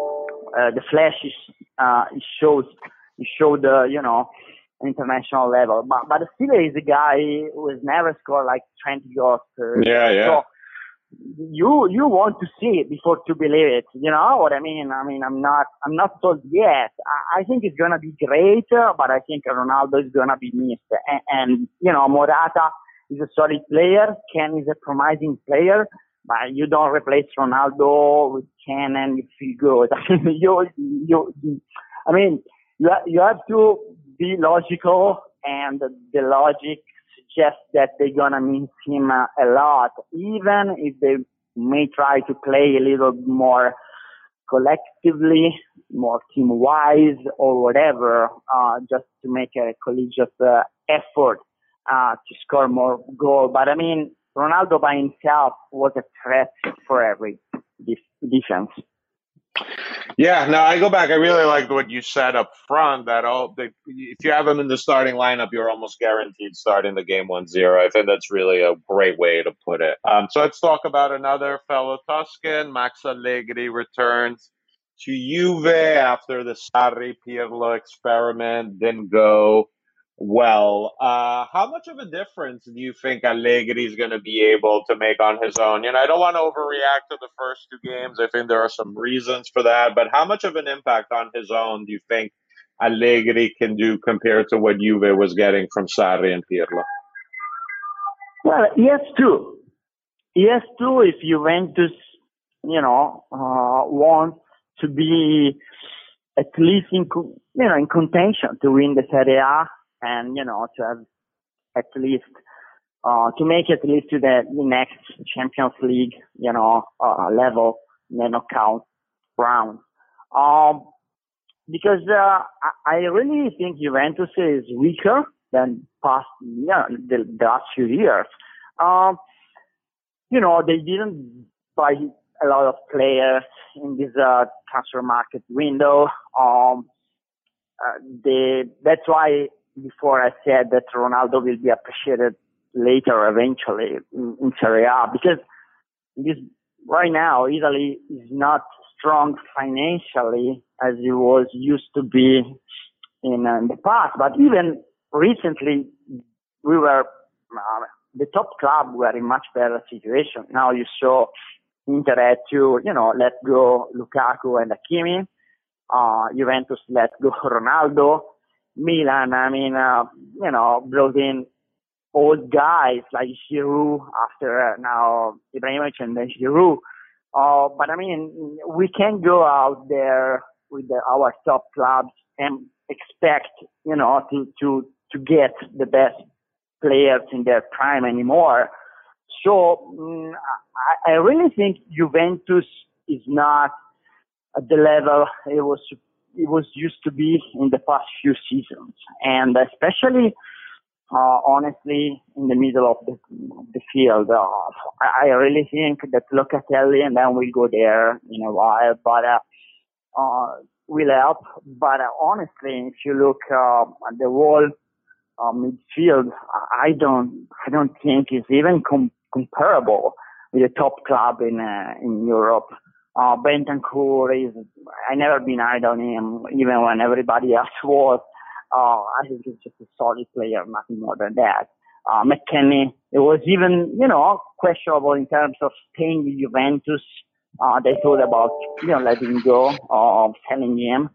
the flashes uh, he shows, he showed, uh, you know, international level. But, but still he's a guy who has never scored like twenty goals per Yeah, yeah. So you, you want to see it before to believe it. You know what I mean? I mean, I'm not, I'm not told yet. I, I think it's going to be great, uh, but I think Ronaldo is going to be missed. And, and, you know, Morata is a solid player. Ken is a promising player, but you don't replace Ronaldo with Ken and you feel good. I mean, you, you, I mean, you, you have to be logical, and the logic suggests that they're gonna miss him uh, a lot, even if they may try to play a little more collectively, more team-wise or whatever, uh, just to make a collegiate uh, effort uh, to score more goals. But I mean, Ronaldo by himself was a threat for every def- defense. Yeah, no, I go back. I really liked what you said up front, that all the, if you have him in the starting lineup, you're almost guaranteed starting the game one zero. I think that's really a great way to put it. Um, so let's talk about another fellow Tuscan. Max Allegri returns to Juve after the Sarri Pirlo experiment didn't go well. Uh, how much of a difference do you think Allegri is going to be able to make on his own? You know, I don't want to overreact to the first two games. I think there are some reasons for that. But how much of an impact on his own do you think Allegri can do compared to what Juve was getting from Sarri and Pirlo? Well, yes, too. Yes, too, if Juventus, you know, uh, wants to be at least in, you know, in contention to win the Serie A, and, you know, to have at least, uh, to make it at least to the next Champions League, you know, uh, level, the knockout round. Um, because, uh, I, I really think Juventus is weaker than past, you know, the, the last few years. Um, you know, they didn't buy a lot of players in this, uh, transfer market window. Um, uh, they, that's why, before I said that Ronaldo will be appreciated later, eventually, in, in Serie A, because this, right now, Italy is not strong financially as it was used to be in, uh, in the past. But even recently, we were, uh, the top club were in much better situation. Now you saw Inter had to, you know, let go Lukaku and Hakimi. Uh, Juventus let go Ronaldo. Milan, I mean, uh, you know, brought in old guys like Giroud after uh, now Ibrahimovic and then Giroud. Uh, but I mean, we can go out there with the, our top clubs and expect, you know, to, to, to get the best players in their prime anymore. So um, I, I really think Juventus is not at the level it was it was used to be in the past few seasons, and especially, uh, honestly, in the middle of the, the field. Uh, I, I really think that Locatelli, and then we'll go there in a while, but uh, uh, will help. But uh, honestly, if you look uh, at the whole uh, midfield, I don't I don't think it's even com- comparable with a top club in uh, in Europe. Uh, Bentancur is, I never been hard on him, even when everybody else was. Uh, I think he's just a solid player, nothing more than that. Uh, McKennie, it was even, you know, questionable in terms of staying with Juventus. Uh, they thought about, you know, letting him go or selling him.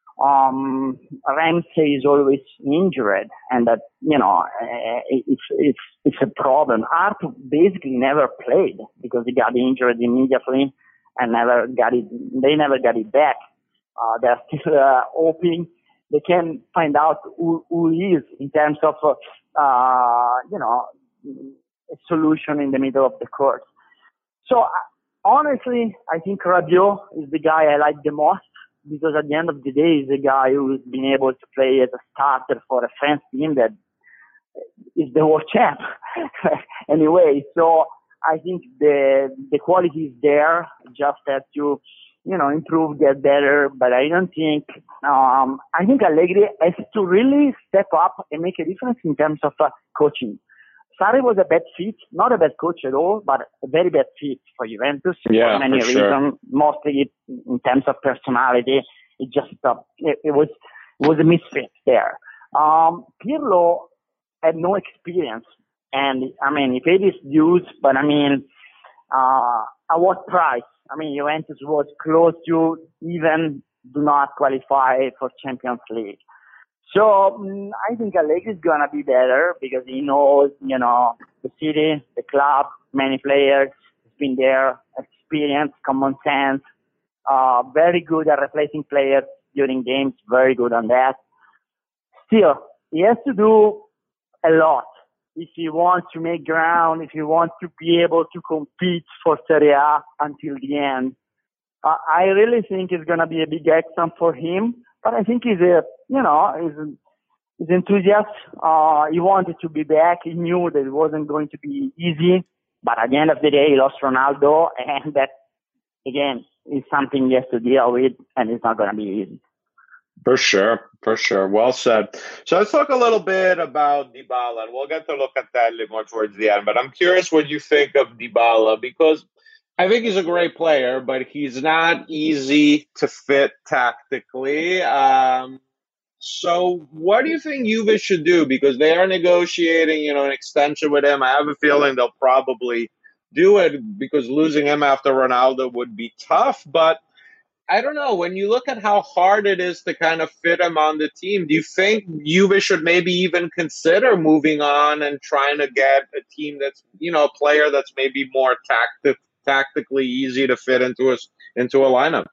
Um, Ramsey is always injured, and that, you know, it's, it's, it's a problem. Hart basically never played because he got injured immediately and never got it, they never got it back. Uh, they're still uh, hoping they can find out who, who he is in terms of, uh, uh, you know, a solution in the middle of the court. So, uh, honestly, I think Rabiot is the guy I like the most, because at the end of the day, he's a guy who's been able to play as a starter for a French team that is the world champ. Anyway, so I think the the quality is there. Just have to, you know, improve, get better. But I don't think, um, I think Allegri has to really step up and make a difference in terms of uh, coaching. Sarri was a bad fit, not a bad coach at all, but a very bad fit for Juventus yeah, for many for reasons, sure. mostly in terms of personality. It just, uh, it, it was, it was a misfit there. Um, Pirlo had no experience, and I mean, he paid his dues, but I mean, uh, at what price? I mean, Juventus was close to even do not qualify for Champions League. So um, I think Allegri is gonna be better because he knows, you know, the city, the club, many players. He's been there, experience, common sense. Uh, very good at replacing players during games. Very good on that. Still, he has to do a lot if he wants to make ground. If he wants to be able to compete for Serie A until the end. Uh, I really think it's gonna be a big exam for him. But I think he's a, you know, he's, he's enthusiastic. Uh, he wanted to be back. He knew that it wasn't going to be easy. But at the end of the day, he lost Ronaldo. And that, again, is something he has to deal with. And it's not going to be easy. For sure. For sure. Well said. So let's talk a little bit about Dybala. And we'll get to look at that a little more towards the end. But I'm curious what you think of Dybala, because I think he's a great player, but he's not easy to fit tactically. Um, so what do you think Juve should do? Because they are negotiating, you know, an extension with him. I have a feeling they'll probably do it because losing him after Ronaldo would be tough. But I don't know. When you look at how hard it is to kind of fit him on the team, do you think Juve should maybe even consider moving on and trying to get a team that's, you know, a player that's maybe more tactical? tactically easy to fit into a, into a lineup?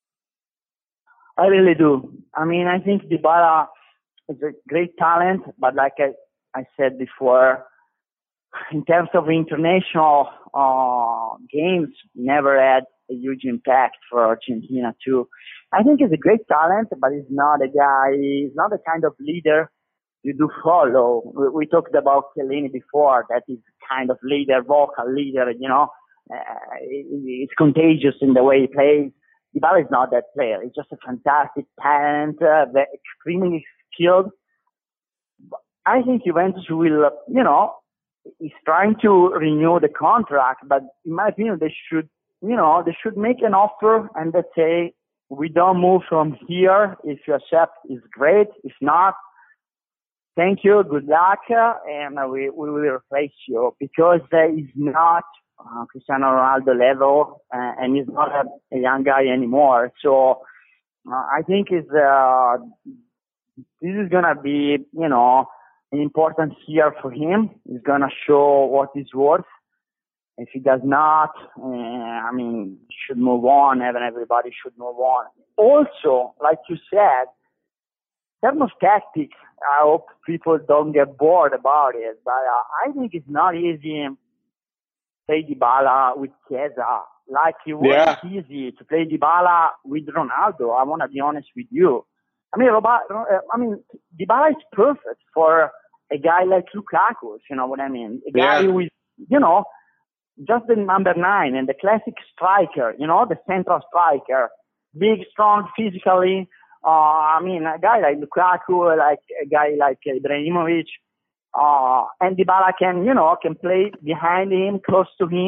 I really do. I mean, I think Dybala is a great talent, but like I, I said before, in terms of international uh, games, never had a huge impact for Argentina too. I think he's a great talent, but he's not a guy, he's not the kind of leader you do follow. We, we talked about Chiellini before, that is kind of leader, vocal leader, you know. Uh, it's contagious in the way he plays. Dybala is not that player. He's just a fantastic talent, uh, extremely skilled. I think Juventus will, uh, you know, is trying to renew the contract, but in my opinion, they should, you know, they should make an offer and they say, we don't move from here. If you accept, it's great. If not, thank you, good luck, uh, and uh, we, we will replace you, because uh, he's not Uh, Cristiano Ronaldo level, uh, and he's not a, a young guy anymore. So uh, I think it's, uh, this is gonna be, you know, an important year for him. He's gonna show what he's worth. If he does not, uh, I mean, he should move on, and everybody should move on. Also, like you said, in terms of tactics, I hope people don't get bored about it, but uh, I think it's not easy play Dybala with Chiesa. Like it wasn't yeah. easy to play Dybala with Ronaldo. I want to be honest with you. I mean, Robert, I mean, Dybala is perfect for a guy like Lukaku, if you know what I mean. A guy yeah. who is, you know, just the number nine and the classic striker, you know, the central striker, big, strong physically. Uh, I mean, a guy like Lukaku, like a guy like Ibrahimovic. Uh, and Dybala can, you know, can play behind him, close to him,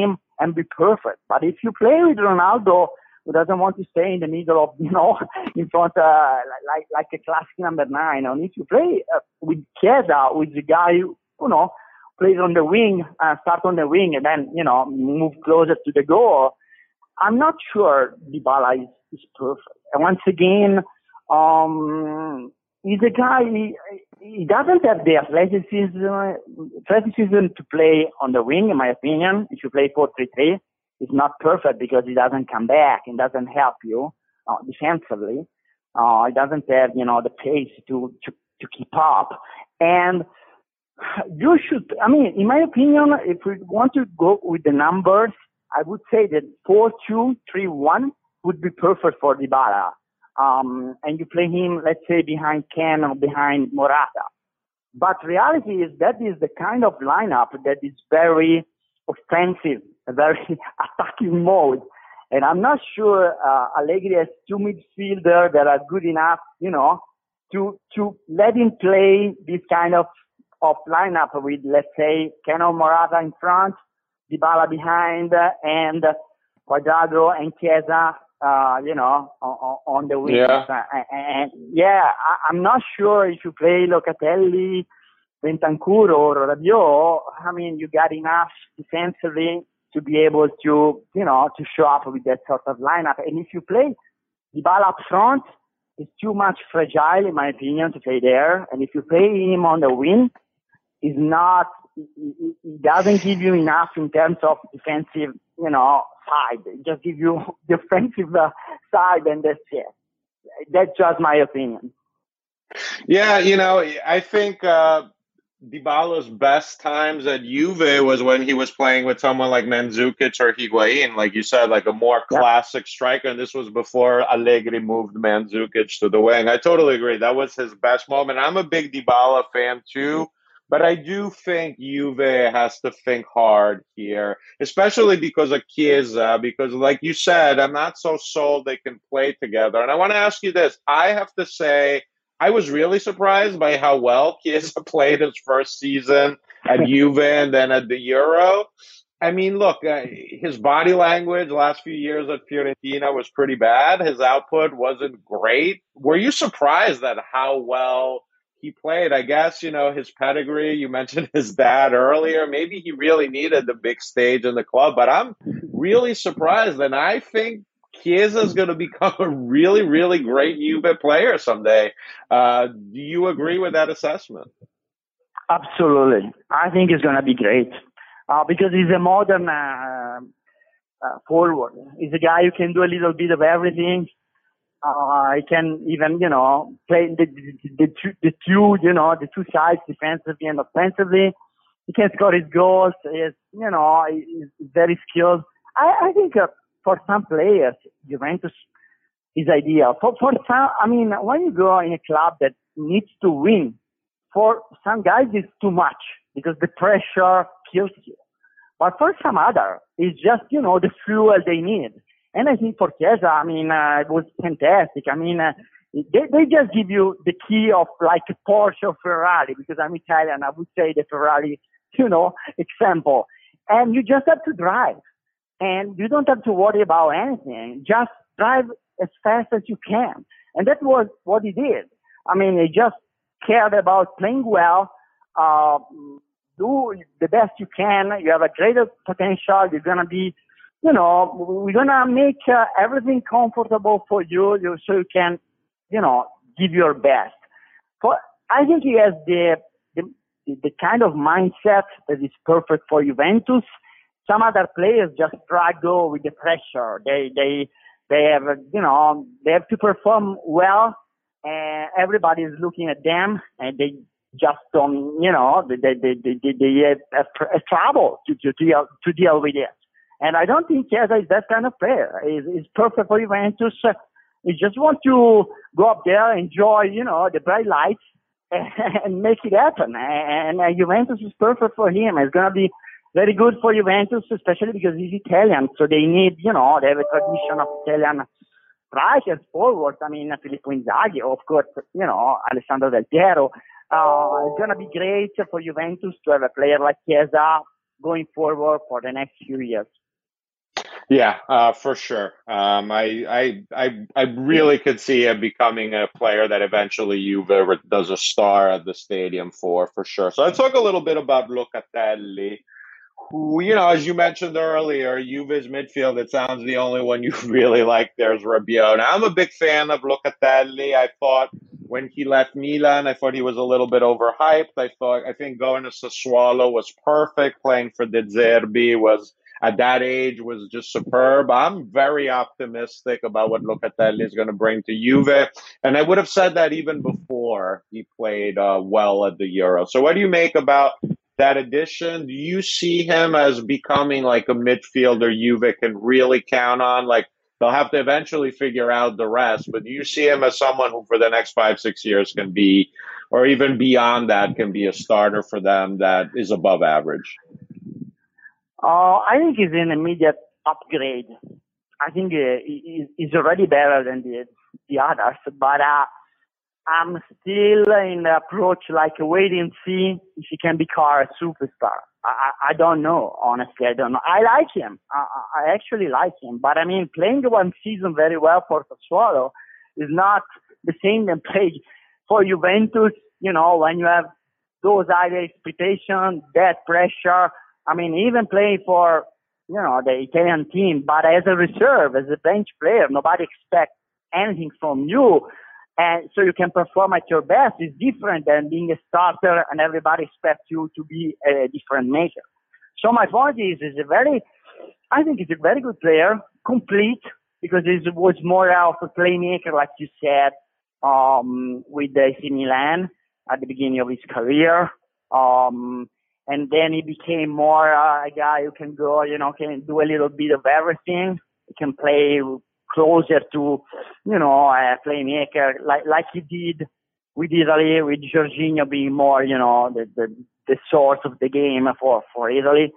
and be perfect. But if you play with Ronaldo, who doesn't want to stay in the middle of, you know, in front, uh, like like a classic number nine, or if you play uh, with Chiesa, with the guy who, you know, plays on the wing, uh, start on the wing, and then, you know, move closer to the goal, I'm not sure Dybala is, is perfect. And once again, um, he's a guy, he, he doesn't have the athleticism, athleticism to play on the wing, in my opinion. If you play four three three, it's not perfect because he doesn't come back and doesn't help you uh, defensively. Uh, he doesn't have, you know, the pace to, to, to keep up. And you should, I mean, in my opinion, if we want to go with the numbers, I would say that four two three one would be perfect for Dybala. Um, and you play him, let's say, behind Ken or behind Morata. But reality is that is the kind of lineup that is very offensive, a very attacking mode. And I'm not sure uh, Allegri has two midfielders that are good enough, you know, to to let him play this kind of, of lineup with, let's say, Ken or Morata in front, Dybala behind, uh, and Cuadrado and Chiesa, uh, you know, on, on the wings. Yeah. Uh, and, and yeah, I, I'm not sure if you play Locatelli, Bentancur or Rabiot, I mean, you got enough defensively to be able to, you know, to show up with that sort of lineup. And if you play Dybala up front, it's too much fragile, in my opinion, to play there. And if you play him on the wing, he's not, he, he doesn't give you enough in terms of defensive, you know, side. It just gives you the offensive uh, side, and that's it. That's just my opinion. Yeah, you know, I think uh, Dybala's best times at Juve was when he was playing with someone like Mandzukic or Higuain, like you said, like a more Yeah. classic striker. And this was before Allegri moved Mandzukic to the wing. I totally agree. That was his best moment. I'm a big Dybala fan too. But I do think Juve has to think hard here, especially because of Chiesa, because like you said, I'm not so sold they can play together. And I want to ask you this. I have to say, I was really surprised by how well Chiesa played his first season at Juve and then at the Euro. I mean, look, uh, his body language the last few years at Fiorentina was pretty bad. His output wasn't great. Were you surprised at how well he played? I guess, you know, his pedigree, you mentioned his dad earlier. Maybe he really needed the big stage in the club, but I'm really surprised. And I think Chiesa is going to become a really, really great Juve player someday. Uh, do you agree with that assessment? Absolutely. I think it's going to be great uh, because he's a modern uh, uh, forward. He's a guy who can do a little bit of everything. Uh, he can even, you know, play the, the, the, two, the two, you know, the two sides, defensively and offensively. He can score his goals. He's, you know, he's very skilled. I, I think uh, for some players, Juventus is ideal. For, for some, I mean, when you go in a club that needs to win, for some guys it's too much because the pressure kills you. But for some other, it's just, you know, the fuel they need. And I think for Chiesa, I mean, uh, it was fantastic. I mean, uh, they, they just give you the key of like a Porsche or Ferrari, because I'm Italian. I would say the Ferrari, you know, example. And you just have to drive. And you don't have to worry about anything. Just drive as fast as you can. And that was what he did. I mean, he just cared about playing well, uh, do the best you can. You have a greater potential. You're going to be, you know, we're going to make uh, everything comfortable for you, you so you can, you know, give your best. For, I think he has the, the, the kind of mindset that is perfect for Juventus. Some other players just struggle with the pressure. They, they, they have, you know, they have to perform well, and everybody is looking at them, and they just don't, you know, they, they, they, they, they have a trouble to, to, to, deal, to deal with it. And I don't think Chiesa is that kind of player. He's, he's perfect for Juventus. He just wants to go up there, enjoy, you know, the bright lights, and make it happen. And, and Juventus is perfect for him. It's going to be very good for Juventus, especially because he's Italian. So they need, you know, they have a tradition of Italian strikers, forwards. I mean, Filippo Inzaghi, of course, you know, Alessandro Del Piero. Uh, it's going to be great for Juventus to have a player like Chiesa going forward for the next few years. Yeah, uh, for sure. Um, I, I, I, I really could see him becoming a player that eventually Juve does a star at the stadium for, for sure. So let's talk a little bit about Locatelli, who, you know, as you mentioned earlier, Juve's midfield, it sounds the only one you really like there's Rabiot. Now, I'm a big fan of Locatelli. I thought when he left Milan, I thought he was a little bit overhyped. I thought, I think going to Sassuolo was perfect. Playing for De Zerbi was, at that age, was just superb. I'm very optimistic about what Locatelli is going to bring to Juve. And I would have said that even before he played uh, well at the Euro. So what do you make about that addition? Do you see him as becoming like a midfielder Juve can really count on? Like, they'll have to eventually figure out the rest, but do you see him as someone who for the next five, six years can be, or even beyond that, can be a starter for them that is above average? Uh, I think he's an immediate upgrade. I think uh, he, he's already better than the, the others, but uh, I'm still in the approach like wait and see if he can become a superstar. I, I don't know, honestly, I don't know. I like him. I, I actually like him, but I mean, playing one season very well for Sassuolo is not the same than playing for Juventus, you know, when you have those high expectations, that pressure. I mean, even playing for, you know, the Italian team, but as a reserve, as a bench player, nobody expects anything from you. And so you can perform at your best is different than being a starter and everybody expects you to be a different maker. So my point is, is a very, I think he's a very good player, complete, because he was more of a playmaker, like you said, um, with the A C Milan at the beginning of his career. Um, and then he became more uh, a guy who can go, you know, can do a little bit of everything. He can play closer to, you know, a playmaker like like he did with Italy, with Jorginho being more, you know, the the, the source of the game for for Italy.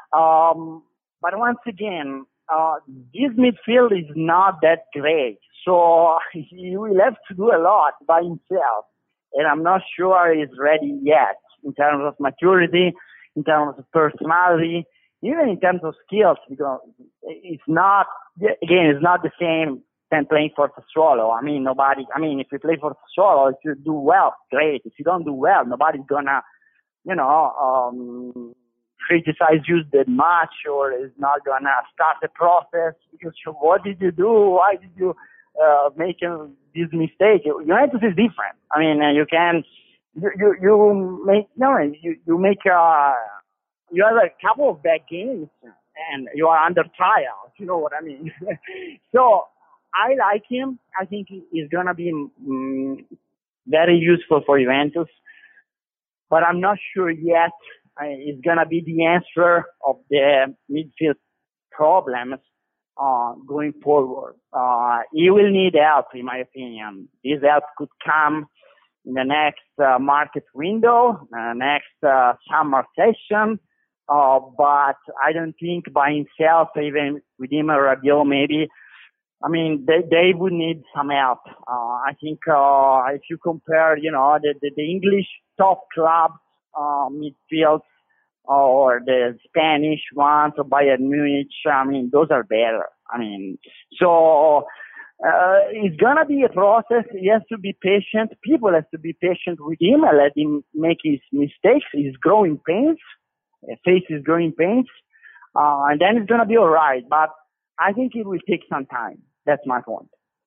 Um, but once again, uh, this midfield is not that great, so he will have to do a lot by himself, and I'm not sure he's ready yet in terms of maturity, in terms of personality, even in terms of skills, because it's not. Again, it's not the same than playing for Sassuolo. I mean, nobody, I mean, if you play for Sassuolo, if you do well, great. If you don't do well, nobody's gonna, you know, um, criticize you that much or is not gonna start the process because what did you do? Why did you, uh, make this mistake? Juventus is different. I mean, uh, you can, you, you, you make, no, you, you make, uh, you have a couple of bad games and you are under trial, you know what I mean? So I like him. I think he's going to be um, very useful for Juventus, but I'm not sure yet uh, he's going to be the answer of the midfield problems uh, going forward. Uh, he will need help, in my opinion. This help could come in the next uh, market window, uh, next uh, summer session. Uh, but I don't think by himself, even with him or Rabiot, maybe, I mean, they, they would need some help. Uh, I think, uh, if you compare, you know, the, the, the English top clubs, uh, midfields, or the Spanish ones, or Bayern Munich, I mean, those are better. I mean, so, uh, it's gonna be a process. He has to be patient. People have to be patient with him and let him make his mistakes, his growing pains. Face is growing pains, uh, and then it's going to be all right. But I think it will take some time. That's my point.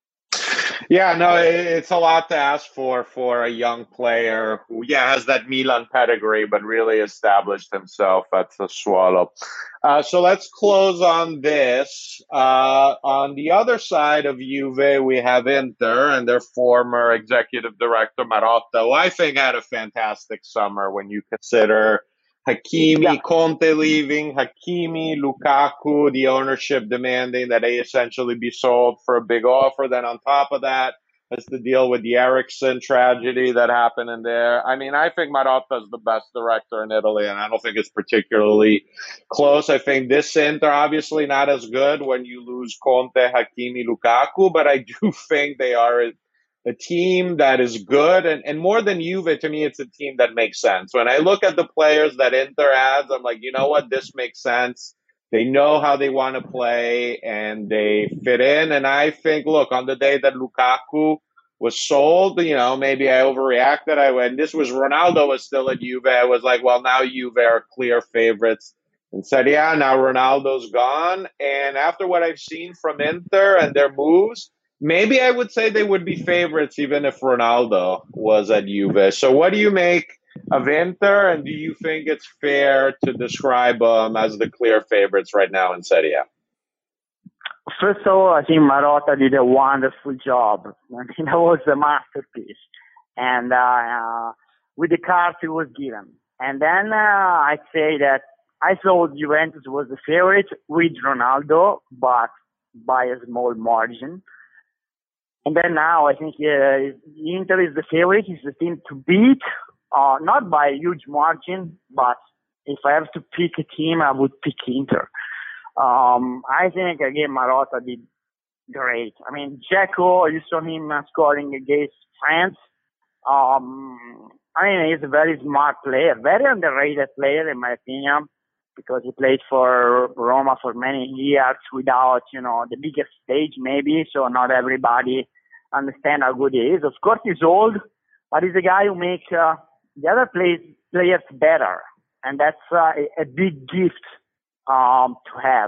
Yeah, no, it's a lot to ask for for a young player who, yeah, has that Milan pedigree, but really established himself at Sassuolo. Uh, so let's close on this. Uh, on the other side of Juve, we have Inter and their former executive director, Marotta, who I think had a fantastic summer when you consider Hakimi, yeah. Conte leaving, Hakimi, Lukaku, the ownership demanding that they essentially be sold for a big offer. Then on top of that, there's the deal with the Eriksen tragedy that happened in there. I mean, I think Marotta is the best director in Italy, and I don't think it's particularly close. I think this Inter, obviously not as good when you lose Conte, Hakimi, Lukaku, but I do think they are a team that is good, and, and more than Juve, to me, it's a team that makes sense. When I look at the players that Inter adds, I'm like, you know what, this makes sense. They know how they want to play and they fit in. And I think, look, on the day that Lukaku was sold, you know, maybe I overreacted. I went, this was Ronaldo was still at Juve. I was like, well, now Juve are clear favorites. And said, yeah, now Ronaldo's gone. And after what I've seen from Inter and their moves, maybe I would say they would be favorites even if Ronaldo was at Juve. So what do you make of Inter, and do you think it's fair to describe them as the clear favorites right now in Serie A? First of all, I think Marotta did a wonderful job. I mean, that was a masterpiece. And uh, uh, with the cards he was given. And then uh, I'd say that I thought Juventus was the favorite with Ronaldo, but by a small margin. And then now I think uh, Inter is the favorite. It's the team to beat. Uh, not by a huge margin, but if I have to pick a team, I would pick Inter. Um, I think, again, Marotta did great. I mean, Dzeko, you saw him scoring against France. Um, I mean, he's a very smart player, very underrated player, in my opinion, because he played for Roma for many years without, you know, the biggest stage maybe, so not everybody understand how good he is. Of course, he's old, but he's a guy who makes uh, the other play, players better, and that's uh, a, a big gift um, to have.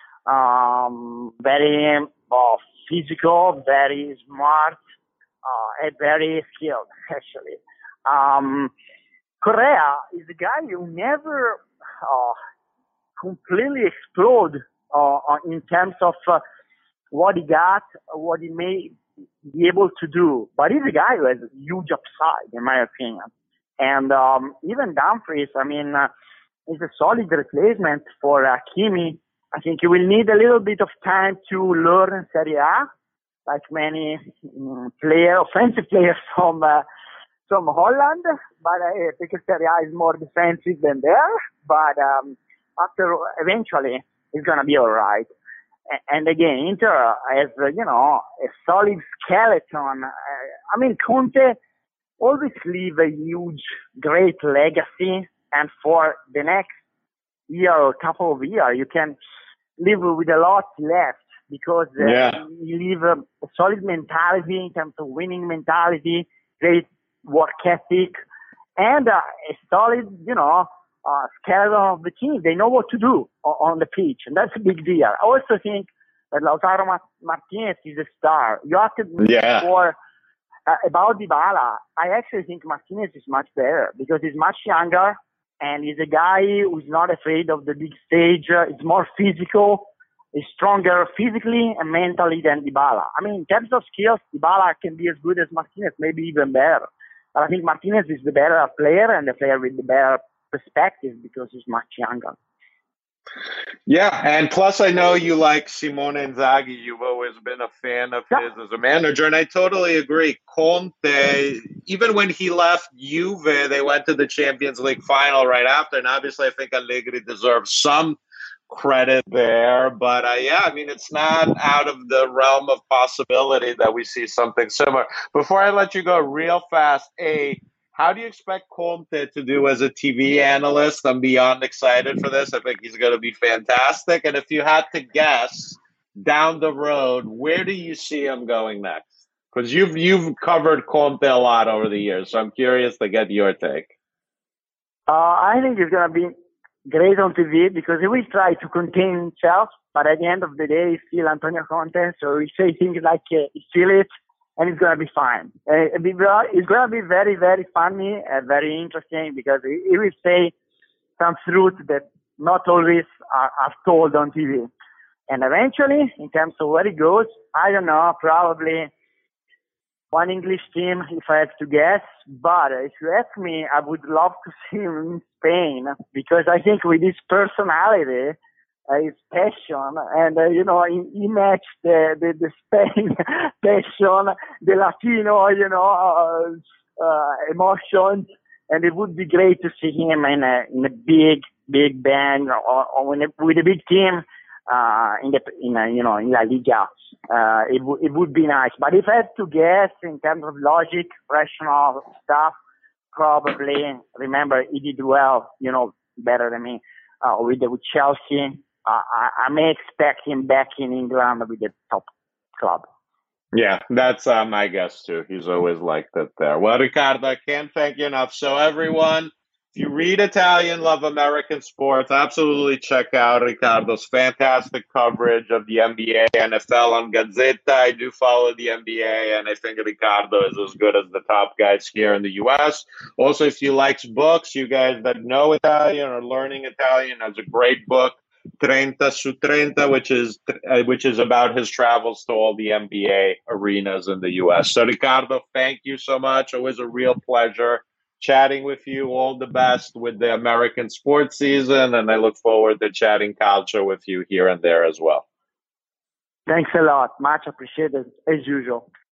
Um, very uh, physical, very smart, uh, and very skilled, actually. Um, Correa is a guy who never uh, completely explode uh, in terms of uh, what he got, what he may be able to do. But he's a guy who has a huge upside, in my opinion. And um, even Dumfries, I mean, uh, is a solid replacement for uh, Kimi. I think he will need a little bit of time to learn Serie A, like many um, player, offensive players from uh, from Holland. But uh, because Serie A is more defensive than there. But um, after eventually, it's gonna be all right. And again, Inter has, uh, you know, a solid skeleton. Uh, I mean, Conte always leave a huge, great legacy. And for the next year or couple of years, you can live with a lot left because uh, yeah. you leave a, a solid mentality in terms of winning mentality, great work ethic, and uh, a solid, you know, uh, skeleton of the team. They know what to do on, on the pitch, and that's a big deal. I also think that Lautaro Martinez is a star. You asked me yeah. before uh, about Dybala. I actually think Martinez is much better because he's much younger and he's a guy who's not afraid of the big stage. Uh, he's more physical. He's stronger physically and mentally than Dybala. I mean, in terms of skills, Dybala can be as good as Martinez, maybe even better. But I think Martinez is the better player and the player with the better perspective because he's much younger. Yeah, and plus I know you like Simone Inzaghi. You've always been a fan of yeah. his as a manager, and I totally agree. Conte, even when he left Juve, they went to the Champions League final right after, and obviously I think Allegri deserves some credit there. But uh, yeah, I mean, it's not out of the realm of possibility that we see something similar. Before I let you go real fast, A, how do you expect Conte to do as a T V analyst? I'm beyond excited for this. I think he's going to be fantastic. And if you had to guess down the road, where do you see him going next? Because you've you've covered Conte a lot over the years, so I'm curious to get your take. Uh, I think he's going to be great on T V because he will try to contain himself, but at the end of the day, he's still Antonio Conte. So he say things like uh, he feel it. And it's going to be fine. Uh, it's going to be very, very funny and very interesting because he will say some truth that not always are, are told on T V. And eventually, in terms of where it goes, I don't know, probably one English team if I have to guess. But if you ask me, I would love to see him in Spain because I think with his personality, Uh, his passion, and uh, you know, he, he matched the, the, the Spain passion, the Latino, you know, uh, uh, emotions, and it would be great to see him in a in a big, big band or, or in a, with a big team uh, in the in a, you know in La Liga. Uh, it would it would be nice. But if I had to guess in terms of logic, rational stuff, probably remember he did well, you know, better than me uh, with with Chelsea. I, I may expect him back in England with the top club. Yeah, that's uh, my guess too. He's always liked it there. Well, Riccardo, I can't thank you enough. So everyone, if you read Italian, love American sports, absolutely check out Riccardo's fantastic coverage of the N B A, N F L on Gazzetta. I do follow the N B A, and I think Riccardo is as good as the top guys here in the U S. Also, if you like books, you guys that know Italian or learning Italian, has a great book, Trenta su Trenta, which is uh, which is about his travels to all the N B A arenas in the U S. So, Riccardo, thank you so much. Always a real pleasure chatting with you. All the best with the American sports season, and I look forward to chatting calcio with you here and there as well. Thanks a lot. Much appreciated, as usual.